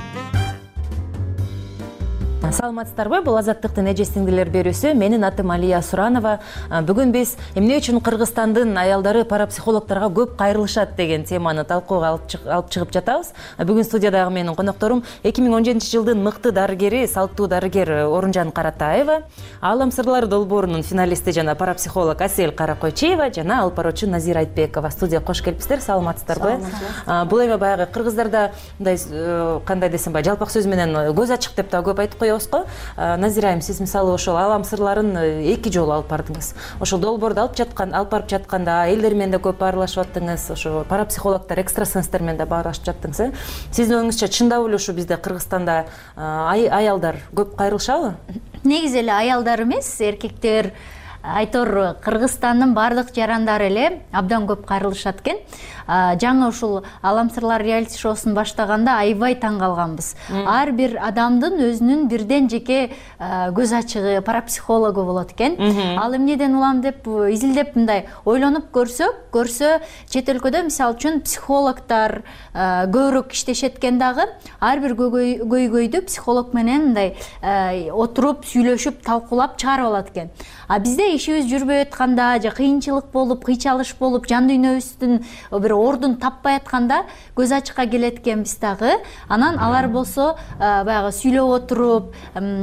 Саламатсыздарбы? Бул Азаттыктын эже сиңдилер берүүсү. Менин атым Алия Суранова. Бүгүн биз эмне үчүн Кыргызстандын аялдары парапсихологторго көп кайрылышат деген теманы талкууга алып чыгып жатабыз. Бүгүн студиядагы менин конокторум эки миң он жетинчи жылдын мыкты дарыгери, салттуу дарыгер Орунжан Каратаева, Аалам сырлары долбоорунун финалисти жана парапсихолог Асель Каракойчиева жана алпароочу Назира Айтбекова. Студияга кош келипсиздер. Саламатсыздарбы? Бул эми баягы кыргыздарда мындай кандай десем бай, жалпак сөз менен көз ачык деп да көп айтып коебуз. Назира айым, сиз мисалы ошол Аалам сырларын эки жолу алып бардыңыз. Ошол долбоорду алып жаткан, алып барып жатканда элдер менен да көп баарлашып аттыңыз, ошо парапсихологдор, экстрасенстер менен да баарлашып жаттыңыз. Сиздин оюңузча чындап эле ушу бизде Кыргызстанда аялдар көп кайрылышабы? Негизи эле аялдар эмес, эркектер, айтор Кыргызстандын бардык жарандары эле абдан көп кайрылышат экен. Жаңы ушул Аалам сырлары реалити шоусун баштаганда аябай таң калганбыз. Ар бир адамдын өзүнүн бирден жеке көз ачыгы, парапсихологу болот экен. Ал эмнеден улам деп изилдеп мындай ойлонуп көрсөк, көрсө чет өлкөдө мисалы үчүн психологдор көбүрөөк иштешет экен дагы. Ар бир көйгөйдү психолог менен мындай отуруп, сүйлөшүп, талкуулап чыгарып алат экен. А бизде ишибиз жүрбөй атканда, же кыйынчылык болуп, кыйчалыш болуп, жан дүйнөбүздүн бир ордун таппай атканда көз ачыкка келет экенбиз дагы. Анан алар болсо баягы сүйлөп отуруп,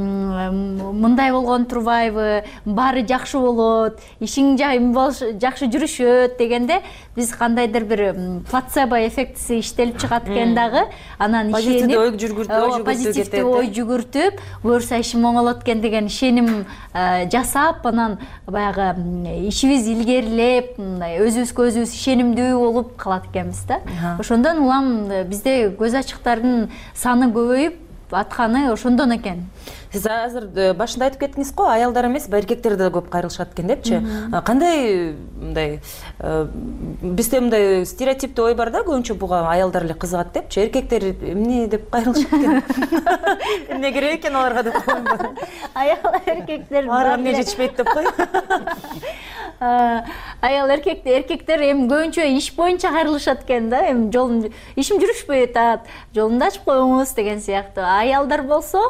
мындай болгон турбайбы, баары жакшы болот, ишиң жакшы жүрүшөт дегенде биз кандайдыр бир плацебо эффектиси иштелип чыгат экен дагы. Анан ишенип, позитивдүү ой жүгүртүп, буюрса ишим оңолот экен деген ишеним жасап, анан баягы ишибиз илгерилеп, өзүбүзгө өзүбүз ишенимдүү болуп калат экенбиз да. Ошондон улам бизде көз ачыктардын саны көбөйүп атканы ошондон экен. Сиз азыр башында айтып кеттиңиз го, аялдар эмес, эркектер да көп кайрылышат экен депчи. Кандай мындай бизде мындай стереотиптүү ой бар да, көбүнчө буга аялдар эле кызыгат депчи. Эркектер эмне деп кайрылышат экен? Эмне керек экен аларга деп коюм. Аял эркектер баары эмне жетишпейт деп кой. Аял эркектер, эркектер эми көбүнчө иш боюнча кайрылышат экен да. Эми жолун ишим жүрүшпөй атат, жолунду ачып коюңуз деген сыяктуу. Аялдар болсо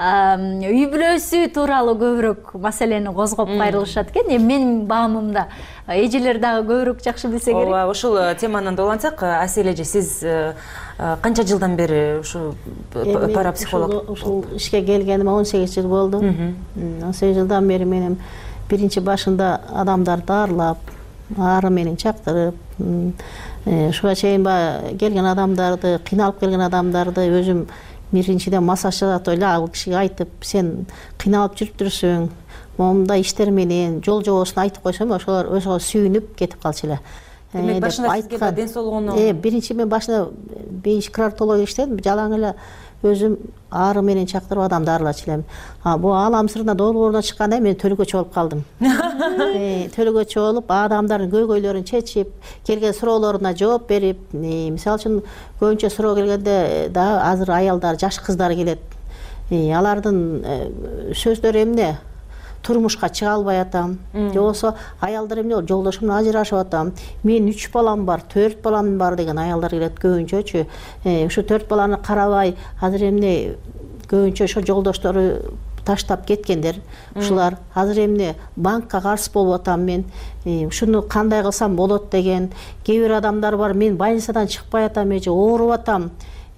үй бүлөсү тууралуу көбүрөөк маселени козгоп кайрылышат экен. Эми менин баамымда эжелер дагы көбүрөөк жакшы билсе керек. Ооба, ошол теманан доолансак, Асель эже, сиз канча жылдан бери ушу парапсихолог? Ушул ишке келгениме он сегиз жыл болду. он сегиз жылдан бери менин биринчи башында адамдарды даарылап, ары менен чактырып, ушуга чейин баягы келген адамдарды, кыйналып келген адамдарды өзүм биринчиден массаж жасатып эле ал кишиге айтып, сен кыйналып жүрүптүрсүң, момундай иштер менен жол жобосун айтып койсом, ошолор өзгө сүйүнүп кетип калчу эле. Демек башында сизге ден соолугуну? Э, биринчи мен башында бейиш кардиология иштедим, жалаң эле өзүм ары менен чактырып адамды аарылачу элем. А бул Аалам сырына долбооруна чыкканда мен төлөгөчү болуп калдым. Төлөгөчү болуп, адамдардын көйгөйлөрүн чечип, келген суроолоруна жооп берип, мисалы үчүн көбүнчө суроо келгенде да азыр аялдар, жаш кыздар келет. Алардын сөздөрү эмне? Турмушка чыга албай атам, же болбосо аялдар эмне, жолдошум менен ажырашып атам, мен үч балам бар, төрт балам бар деген аялдар келет көбүнчөчү. Ушу төрт баланы карабай, азыр эмне көбүнчө ошо жолдоштору таштап кеткендер. Ушулар азыр эмне банкка карыз болуп атам мен, ушуну кандай кылсам болот деген. Кээ бир адамдар бар, мен больницадан чыкпай атам, эже ооруп атам,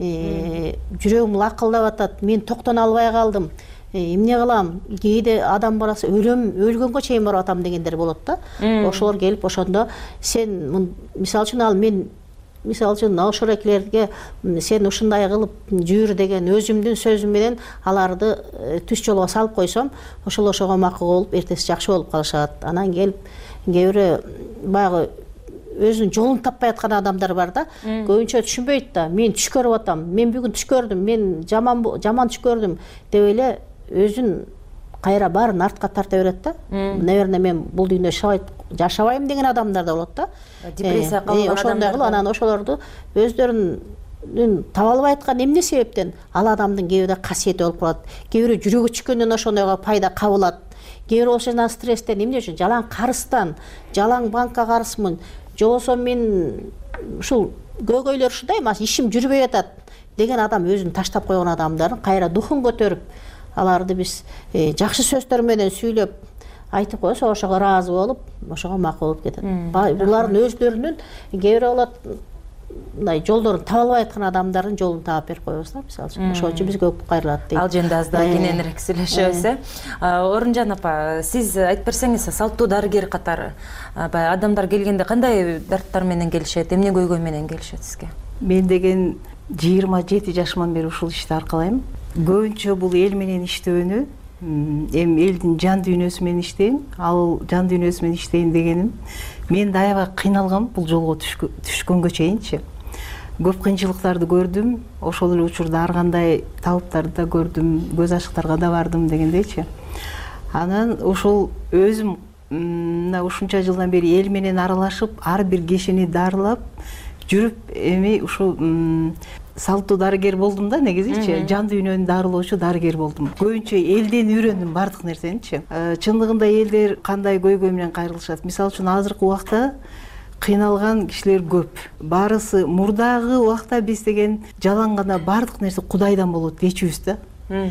жүрөгүм лакылдап атат, мен токтоно албай калдым. Эмне кылам? Кээде адам барасы өлөм, өлгөнгө чейин барып атам дегендер болот да. Ошолор келип ошондо сен мисалы үчүн ал мен мисалы үчүн ошорекилерге сен ушундай кылып жүр деген өзүмдүн сөзүм менен аларды түз жолго салып койсом, ошол ошого макул болуп, эртеси жакшы болуп калышат. Анан келип кээ бири баягы өзүнүн жолун таппай аткан адамдар бар да. Көбүнчө түшүнбөйт да. Мен түш көрүп атам, мен бүгүн түш көрдүм, мен жаман жаман түш көрдүм деп эле өзүн кайра баарын артка тарта берет да. Наверное, мен бул дүйнөдө жашабайм деген адамдар да болот да. Депрессия калган адамдар. Ошондой кылып анан ошолорду өздөрүн таба албай аткан эмне себептен? Ал адамдын кээ бирде касиети болуп калат, кээ бирөө жүрөгү чүккөндөн ошондойго пайда кабылат, кээ бирөө ошондон стресстен эмне үчүн? Жалаң карыстан, жалаң банкка карызмын, же болбосо мен ушул көйгөйлөр ушундай эмес, ишим жүрбөй атат деген адам өзүн таштап койгон адамдардын кайра духун көтөрүп, аларды биз жакшы сөздөр менен сүйлөп айтып койсо ошого ыраазы болуп, ошого макул болуп кетет. Булардын өздөрүнүн кээ бирөө болот мындай жолдорун таба албай аткан адамдардын жолун таап берип коебуз да, мисалы үчүн. Ошол үчүн бизге көп кайрылат дейт. Ал жөнүндө аз да кененирээк сүйлөшөбүз, э. Орунжан апа, сиз айтып берсеңиз, салттуу дарыгер катары баягы адамдар келгенде кандай дарттар менен келишет, эмне көйгөй менен келишет сизге? Мен деген жыйырма жети жашыман бери ушул ишти аркалайм. Көбүнчө бул эл менен иштөөнү, эми элдин жан дүйнөсү менен иштейм, ал жан дүйнөсү менен иштейм дегеним, мен да аябай кыйналгам бул жолго түшкөнгө чейинчи. Көп кыйынчылыктарды көрдүм, ошол эле учурда ар кандай табыптарды да көрдүм, көз ачыктарга да бардым дегендейчи. Анан ошол өзүм мына ушунча жылдан бери эл менен аралашып, ар бир кишини дарылап жүрүп, эми ушул салттуу дарыгер болдум да, негизичи жан дүйнөнү дарылоочу дарыгер болдум. Көбүнчө элден үйрөндүм бардык нерсеничи. Чындыгында элдер кандай көйгөй менен кайрылышат? Мисалы үчүн азыркы убакта кыйналган кишилер көп. Барысы мурдагы убакта биз деген жалаң гана бардык нерсе Кудайдан болот дечүбүз да.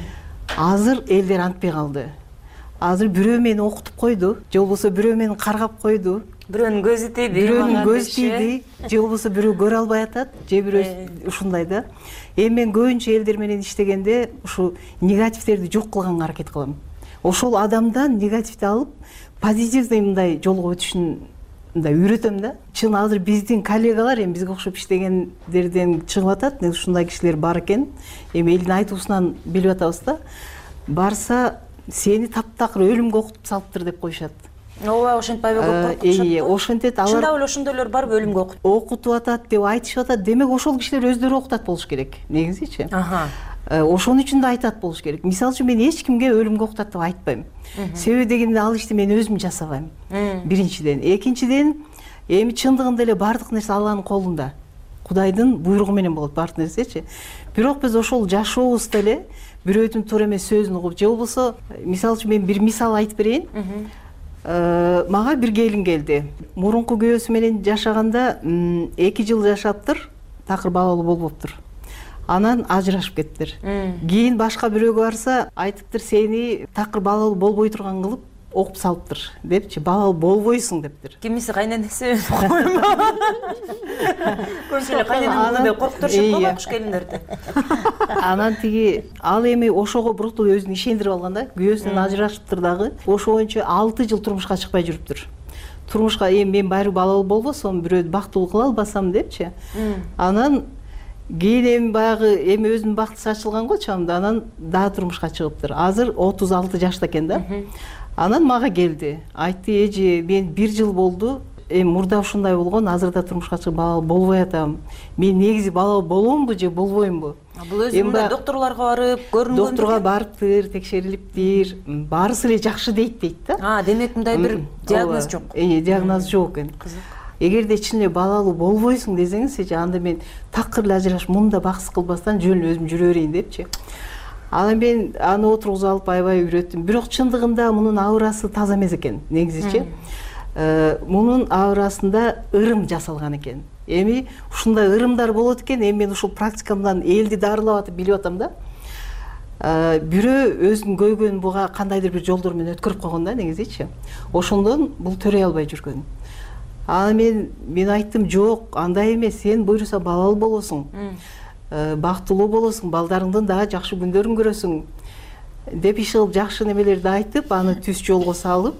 Азыр элдер антпай калды. Азыр бирөө мени окутуп койду, же болбосо бирөө мени каргап койду. Бирөөнүн көзү тийди, бирөөнүн көзү тийди, же болбосо бирөө көрө албай атат, же бирөө ушундай да. Эми мен көбүнчө элдер менен иштегенде ушу негативтерди жок кылганга аракет кылам. Ошол адамдан негативди алып, позитивный мындай жолго өтүшүн мындай үйрөтөм да. Чын азыр биздин коллегалар эми бизге окшоп иштегендерден чыгып атат, ушундай кишилер бар экен. Эми элдин айтуусунан билип атабыз да. Барса сени таптакыр өлүмгө окутуп салыптыр деп коюшат. Ооба, ошентип аябай көп коркутушат. Э, ошентет алар. Чындап эле ошондойлор барбы өлүмгө окутуп? Окутуп атат деп айтышып атат. Демек ошол кишилер өздөрү окутат болуш керек, негизичи. Аха. Ошон үчүн да айтат болуш керек. Мисалы үчүн мен эч кимге өлүмгө окутат деп айтпайм. Себеби дегенде ал ишти мен өзүм жасабайм. Биринчиден, экинчиден, эми чындыгында эле бардык нерсе Алланын колунда. Кудайдын буйругу менен болот бардык нерсечи. Бирок биз ошол жашообузда эле бирөөдүн туура эмес сөзүн угуп, же болбосо, мисалы үчүн мен бир мисал айтып берейин. Мага бир келин келди. Мурунку күйөөсү менен жашаганда эки жыл жашаптыр, такыр балалуу болбоптур. Анан ажырашып кеттир. Кийин башка бирөөгө барса, айтыптыр, сени такыр балалуу болбой турган кылып окуп салыптыр депчи, балалуу болбойсуң дептир. Кимиси кайненеси коймо. Көбүнчө эле кайненеси коркутушат го куш келиндерди. Анан тиги ал эми ошого буруктуу өзүн ишендирип алган да, күйөөсүнөн ажырашыптыр дагы. Ошо боюнча алты жыл турмушка чыкпай жүрүптүр. Турмушка эми мен байыр балалуу болбосом, бирөөдү бактылуу кыла албасам депчи. Анан кийин эми баягы эми өзүнүн бактысы ачылган го чамда, анан дагы турмушка чыгыптыр. Азыр отуз алты жашта экен да. Анан мага келди. Айтты, эже, мен бир жыл болду, эми мурда ушундай болгон, азыр да турмушка чыгып балалуу болбой атам. Мен негизи балалуу боломбу же болбоймбу? Бул өзү мындай докторлорго барып, көрүнгөн. Докторго барыптыр, текшерилиптир. Баарысы эле жакшы дейт дейт да. А, демек мындай бир диагноз жок. Э, диагноз жок экен. Эгерде чын эле балалуу болбойсуң десеңиз, эже анда мен такыр эле ажырашып, мында бакыс кылбастан жөн эле өзүм жүрө берейин депчи. Анан мен аны отургузуп алып аябай үйрөттүм. Бирок чындыгында мунун аурасы таза эмес экен, негизичи. Мунун аурасында ырым жасалган экен. Эми ушундай ырымдар болот экен, эми мен ушул практикамдан элди дарылап атып билип атам да. Бирөө өзүнүн көйгөйүн буга кандайдыр бир жолдор менен өткөрүп койгон да, негизичи. Ошондон бул төрөй албай жүргөн. Аны мен мен айттым, жок, андай эмес, сен буйруса балалуу болосуң. Бактылуу болосуң, балдарыңдын дагы жакшы күндөрүн көрөсүң деп иш кылып жакшы немелерди айтып, аны түз жолго салып,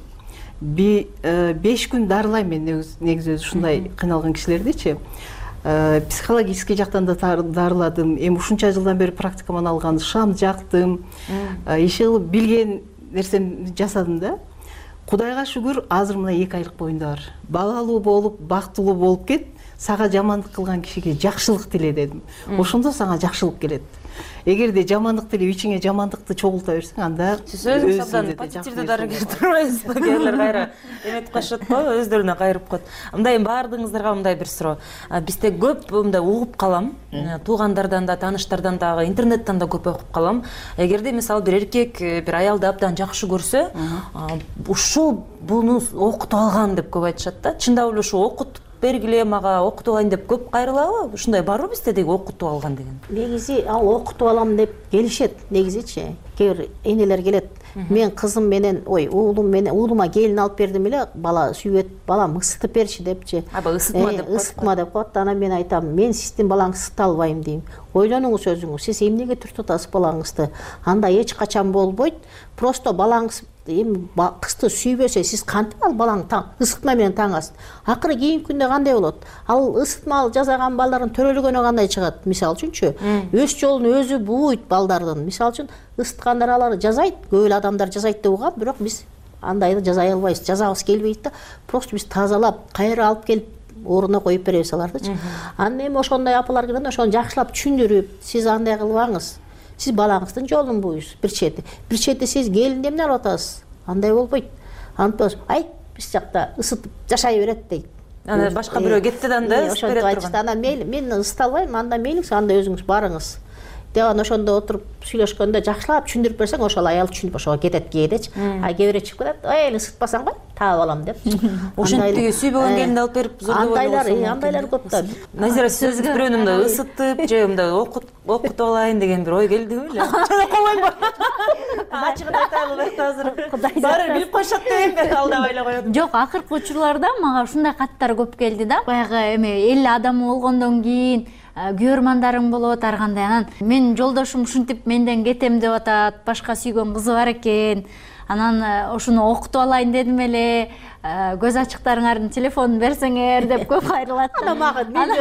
беш күн дарылайм мен негизи ушундай кыйналган кишилердичи. Психологический жактан да дарыладым. Эми ушунча жылдан бери практикаман алган, шам жактым, иш кылып билген нерсемди жасадым да. Кудайга шүгүр, азыр мына эки айлык боюнда бар. Балалуу болуп, бактылуу болуп кет, сага жамандык кылган кишиге жакшылык тиле дедим. Ошондо сага жакшылык келет. Эгерде жамандык тилеп ичиңе жамандыкты чогулта берсең, анда сиз өзүңүз абдан позитивдүү дарыгер турбайсызбы? Кээрлер кайра эметип калышат го, өздөрүнө кайрып коет. Мындай баардыгыңыздарга мындай бир суроо. Бизде көп мындай угуп калам, туугандардан да, тааныштардан дагы, интернеттен да көп окуп калам. Эгерде мисалы бир эркек бир аялды абдан жакшы көрсө, ушул буну окутуп алган деп көп айтышат да. Чындап эле ушу окутуп бергиле мага, окутуп алайын деп көп кайрылабы? Ушундай барбы бизде деги окутуп алган деген? Негизи ал окутуп алам деп келишет, негизичи. Кээ бир энелер келет. Мен кызым менен, ой, уулум менен, уулума келин алып бердим эле, бала сүйөт, балам ысытып берчи депчи. Аба ысытма деп коет. Ысытма деп коет. Анан мен айтам, мен сиздин балаңызды ысыта албайм дейм. Ойлонуңуз өзүңүз, сиз эмнеге түртүп атасыз балаңызды? Анда эч качан болбойт. Просто балаңыз эми кызды сүйбөсө, сиз кантип ал балаңды ысытма менен таңасыз? Акыры кийинки күндө кандай болот? Ал ысытмалуу жасаган балдардын төрөлгөнү кандай чыгат? Мисалы үчүнчү, өз жолун өзү бууйт балдардын. Мисалы үчүн ысыткандар алар жазайт, көп эле адамдар жазайт деп угам, бирок биз андайды жазай албайбыз, жазабыз келбейт да. Просто биз тазалап, кайра алып келип ордуна коюп беребиз алардычы. Анда эми ошондой апалар келгенде ошону жакшылап түшүндүрүп, сиз андай кылбаңыз. Сиз балаңыздын жолун бууйсуз, бир чети. Бир чети сиз келинди эмне алып атасыз? Андай болбойт. Антып, айт, биз жакта ысытып жашай берет дейт. Анда башка бирөө кетти да анда ысытып берет турган. Анда мейли, мен ысыта албайм, анда мейлиңиз, анда өзүңүз барыңыз. Деген ошондо отуруп сүйлөшкөндө жакшылап түшүндүрүп берсең, ошол аял түшүнүп ошого кетет кээдечи. А кээ бирөө чыгып кетет, ой, ысытпасаң кой, таап алам деп. Ошентиги сүйбөгөн келинди алып берип зордогон болсо. Андайлар, андайлар көп да. Назира, сиз бирөөнү мындай ысытып же мындай окутуп алайын деген бир ой келдиби эле? Койбоймбу? Ачыгын айтайлы азыр. Баары билип коюшат дегенде алдабай эле коет. Жок, акыркы учурларда мага ушундай каттар көп келди да. Баягы эми эл адамы болгондон кийин күйөрмандарың болот ар кандай. Анан мен жолдошум ушинтип менден кетем деп атат, башка сүйгөн кызы бар экен. Анан ошону окутуп алайын дедим эле, көз ачыктарыңардын телефонун берсеңер деп көп кайрылат. Ана мага мен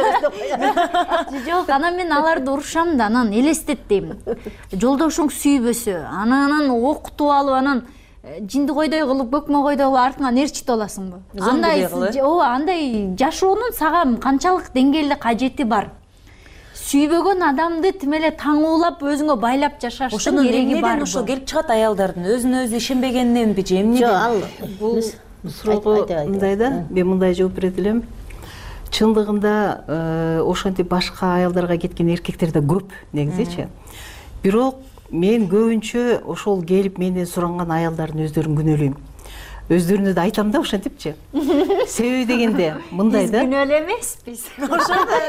жок. Жок, анан мен аларды урушам да, анан элестет дейм. Жолдошуң сүйбөсө, анан окутуп алып, анан жинди койдой кылып, көкмө койдой кылып артыңан ээрчитип аласыңбы? Андай, ооба, андай жашоонун сага канчалык деңгээлде кажети бар? Сүйбөгөн адамды тим эле таңуулап өзүңө байлап жашаштын кереги бар. Ошондон ошо келип чыгат аялдардын өзүнө өзү ишенбегениненби же эмне? Жок, ал бул суроого мындай да, мен мындай жооп берет элем. Чындыгында ошентип башка аялдарга кеткен эркектер да көп негизичи. Бирок мен көбүнчө ошол келип менден суранган аялдардын өздөрүн күнөөлөйм. Өздөрүнө да айтам да ошентипчи. Себеби дегенде мындай да. Биз күнөөлө эмеспиз. Ошондой.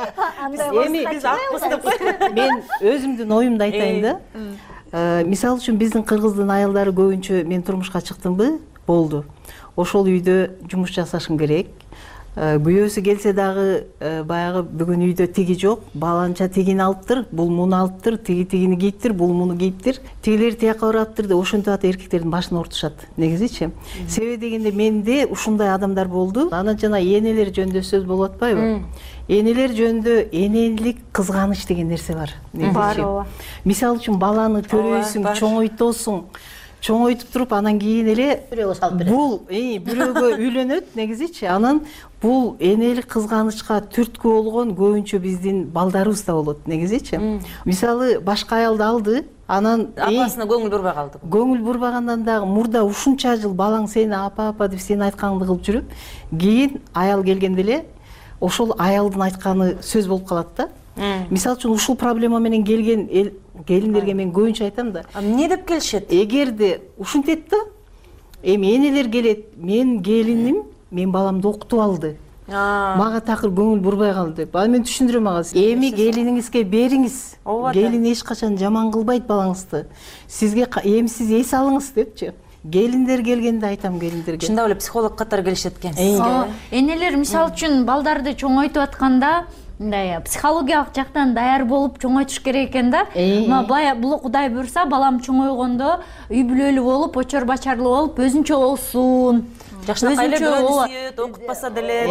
Эми биз акпыз деп. Мен өзүмдүн оюмду айтайын да. Мисалы үчүн биздин кыргыздын аялдары көбүнчө мен турмушка чыктымбы, болду. Ошол үйдө жумуш жасашым керек. Күйөөсү келсе дагы баягы бүгүн үйдө тиги жок, баланча тигини алыптыр, бул муну алыптыр, тиги тигини кийиптир, бул муну кийиптир, тигилер тияка бараптыр деп ошентип ата эркектердин башын ортушат. Негизичи. Себеби дегенде менде ушундай адамдар болду. Анан жана энелер жөнүндө сөз болуп атпайбы? Энелер жөнүндө энелик кызганыч деген нерсе бар. Бар, ооба. Мисалы үчүн баланы төрөйсүң, чоңойтосуң. Чоңойтуп туруп анан кийин эле бирөөгө салып берет. Бул бирөөгө үйлөнөт негизичи. Анан бул энелик кызганычка түрткү болгон көбүнчө биздин балдарыбызда болот негизичи. Мисалы башка аялды алды, анан апасына көңүл бурбай калды. Көңүл бурбагандан дагы мурда ушунча жыл балаң сени апа апа деп сен айтканыңды кылып жүрүп, кийин аял келгенде эле ошол аялдын айтканы сөз болуп калат да. Мисалы үчүн ушул проблема менен келген келиндерге мен көбүнчө айтам да. Эмне деп келишет? Эгерде ушинтет да, эми энелер келет, мен келиним, мен баламды окутуп алды. Мага такыр көңүл бурбай калды деп. Аны мен түшүндүрөм ага. Эми келиниңизге бериңиз. Келин эч качан жаман кылбайт балаңызды. Сизге эми сиз эс алыңыз депчи. Келиндер келгенде айтам келиндерге. Чындап эле психолог катары келишет экен. Энелер мисалы үчүн балдарды чоңойтуп атканда мындай психологиялык жактан даяр болуп чоңойтуш керек экен да. Мына бая бул Кудай буйрса балам чоңойгондо үй бүлөлүү болуп, очор бачарлуу болуп, өзүнчө болсун. Жакшынакай эле бирөөнү сүйөт, окутпаса деле.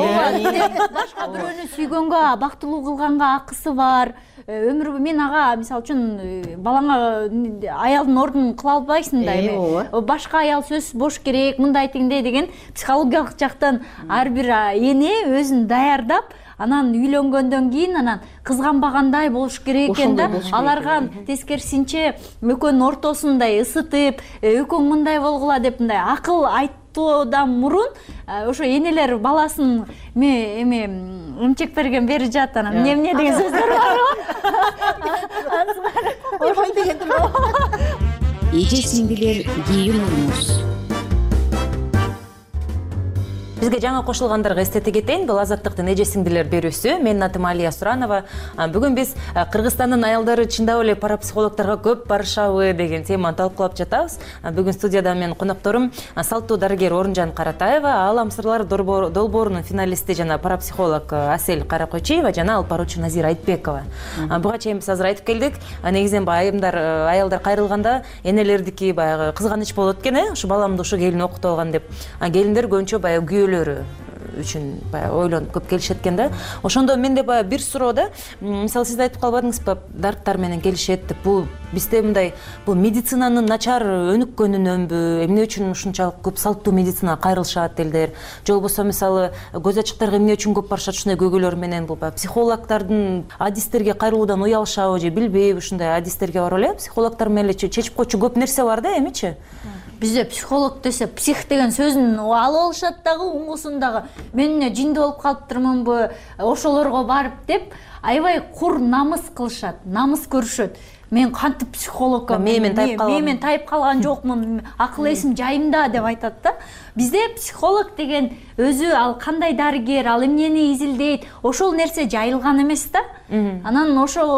Башка бирөөнү сүйгөнгө, бактылуу кылганга акысы бар. Өмүр мен ага мисалы үчүн балаңа аялдын ордун кыла албайсың да эми. Башка аял сөзсүз бош керек, мындай тигиндей деген психологиялык жактан ар бир эне өзүн даярдап, анан үйлөнгөндөн кийин анан кызганбагандай болуш керек экен да. Аларга тескерисинче экөөнүн ортосун мындай ысытып, экөөң мындай болгула деп мындай акыл айтуудан мурун ошо энелер баласын эме эмчек берген бери жат, анан эмне эмне деген сөздөр барбы? Ошол дегенди эже сиңдилер кийин урмуз. Бизге жаңа кошулгандарга эстете кетейин. Бул Азаттыктын эже сиңдилер берүүсү. Менин атым Алия Суранова. Бүгүн биз Кыргызстандын аялдары чындап эле парапсихологторго көп барышабы деген теманы талкуулап жатабыз. Бүгүн студияда менин конокторум салттуу дарыгер Орунжан Каратаева, Аалам сырлар долбоорунун финалисти жана парапсихолог Асель Каракойчиева жана алпаруучу Назира Айтбекова. Буга чейин биз азыр айтып келдик. Негизинен баягы аялдар кайрылганда энелердики баягы кызганыч болот экен, ушу баламды ушу келин окутуп алган деп. Келиндер көбүнчө баягы үчүн баягы ойлонуп көп келишет экен да. Ошондо менде баягы бир суроо да. Мисалы сиз айтып калбадыңызбы, дарттар менен келишет деп. Бул бизде мындай бул медицинанын начар өнүккөнүнөнбү, эмне үчүн ушунчалык көп салттуу медицинага кайрылышат элдер? Же болбосо мисалы көз ачыктарга эмне үчүн көп барышат ушундай көйгөйлөр менен? Бул баягы психологдордун адистерге кайрылуудан уялышабы же билбейби, ушундай адистерге барып эле психологдор менен эле чечип койчу көп нерсе бар да, эмичи? Бизде психолог десе псих деген сөзүн алып алышат дагы, уңгусун дагы. Мен эмне жинди болуп калыптырмынбы, ошолорго барып деп аябай кур намыс кылышат, намыс көрүшөт. Мен кантип психологко менен тайып калган. Мен тайып калган жокмун, акыл эсим жайымда деп айтат да. Бизде психолог деген өзү ал кандай дарыгер, ал эмнени изилдейт, ошол нерсе жайылган эмес да. Анан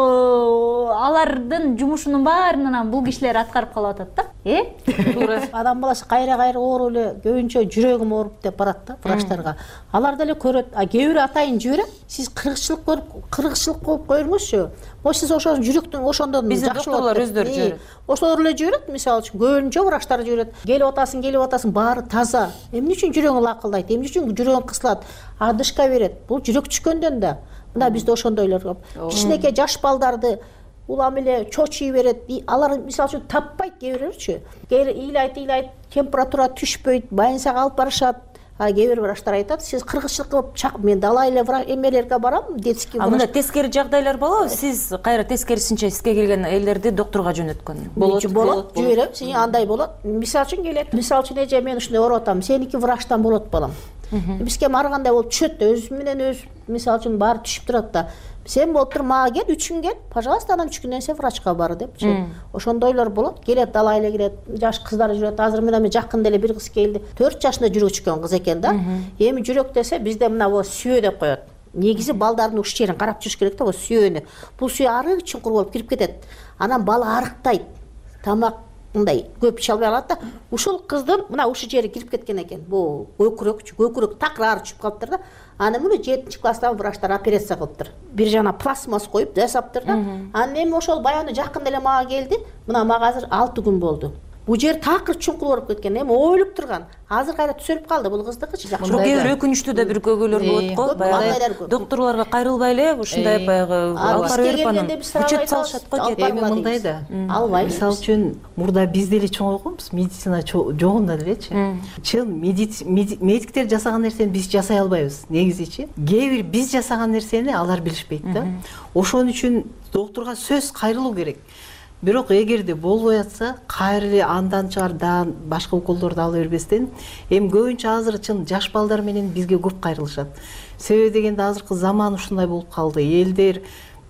ошол алардын жумушунун баарын анан бул кишилер аткарып калып атат да. Э? Туура. Адам баласы кайра-кайра ооруп эле көбүнчө жүрөгүм ооруп деп барат да врачтарга. Алар деле көрөт. А кээ бирөө атайын жиберет. Сиз кыргызчылык көрүп, кыргызчылык кылып коюңузчу. Мош сиз ошол жүрөктүн ошондон жакшы доктурлар өздөрү жиберет. Ошолор эле жиберет, мисалы үчүн көбүнчө врачтар жиберет. Келип атасың, келип атасың, баары таза. Эмне үчүн жүрөгүң лакылдайт? Эмне үчүн жүрөгүң кысылат? Адышка берет. Бул жүрөк түшкөндөн да. Мына бизде ошондойлор көп. Кичинекей жаш балдарды улам эле чочуй берет. Алар мисалы үчүн таппайт кээ бирөөрчү. Кээ бир ыйлайт, ыйлайт, температура түшпөйт, больницага алып барышат. А кээ бир врачтар айтат, сиз кыргызчылык кылып чак, мен далай эле эмелерге барам, детский врач. А мында тескери жагдайлар болобу? Сиз кайра тескерисинче сизге келген элдерди доктурга жөнөткөн болот? Болот, жиберем, сен андай болот. Мисалы үчүн келет. Мисалы үчүн эже мен ушундай ооруп атам, сеники врачтан болот балам. Бизге баргандай болуп түшөт да, өзү менен өзү мисалы үчүн баары түшүп турат да. Сен болуп тур, мага кел, үч күн кел, пожалуйста, анан үч күндөн сен врачка бар депчи. Ошондойлор болот. Келет, далай эле келет, жаш кыздар жүрөт. Азыр мына мен жакында эле бир кыз келди. төрт жашында жүрөк чыккан кыз экен да. Эми жүрөк десе бизде мына бу сүйө деп коет. Негизи балдардын уш жерин карап жүрүш керек да, бу сүйөнү. Бул сүйө арык чуңкур болуп кирип кетет. Анан бала арыктайт. Тамак мындай көп иче албай калат да. Ушул кыздын мына ушу жери кирип кеткен экен. Бул көкүрөк, көкүрөк такыр түшүп калыптыр да. Анан муну жетинчи класстагы врачтар операция кылыптыр. Бир жана пластмасс коюп жасаптыр да. Анан эми ошол баягы жакында эле мага келди. Мына мага азыр алты күн болду. Бул жер такыр чуңкур болуп кеткен. Эми ойлоп турган. Азыр кайра түзөлүп калды бул кыздыкычы. Бирок кээ бир өкүнүчтүү да бир көйгөйлөр болот го. Баягы доктурларга кайрылбай эле ушундай баягы алып бара берип анан күчөт салышат го. Эми мындай да. Албай. Мисалы үчүн мурда бизде эле чоңойгонбуз, медицина жогунда делечи. Чын медиктер жасаган нерсени биз жасай албайбыз, негизичи. Кээ бир биз жасаган нерсени алар билишпейт да. Ошон үчүн доктурга сөз кайрылуу керек. Бирок эгерде болбой атса, кайра эле андан чыгар да башка уколдорду ала бербестен, эми көбүнчө азыр чын жаш балдар менен бизге көп кайрылышат. Себеби дегенде азыркы заман ушундай болуп калды. Элдер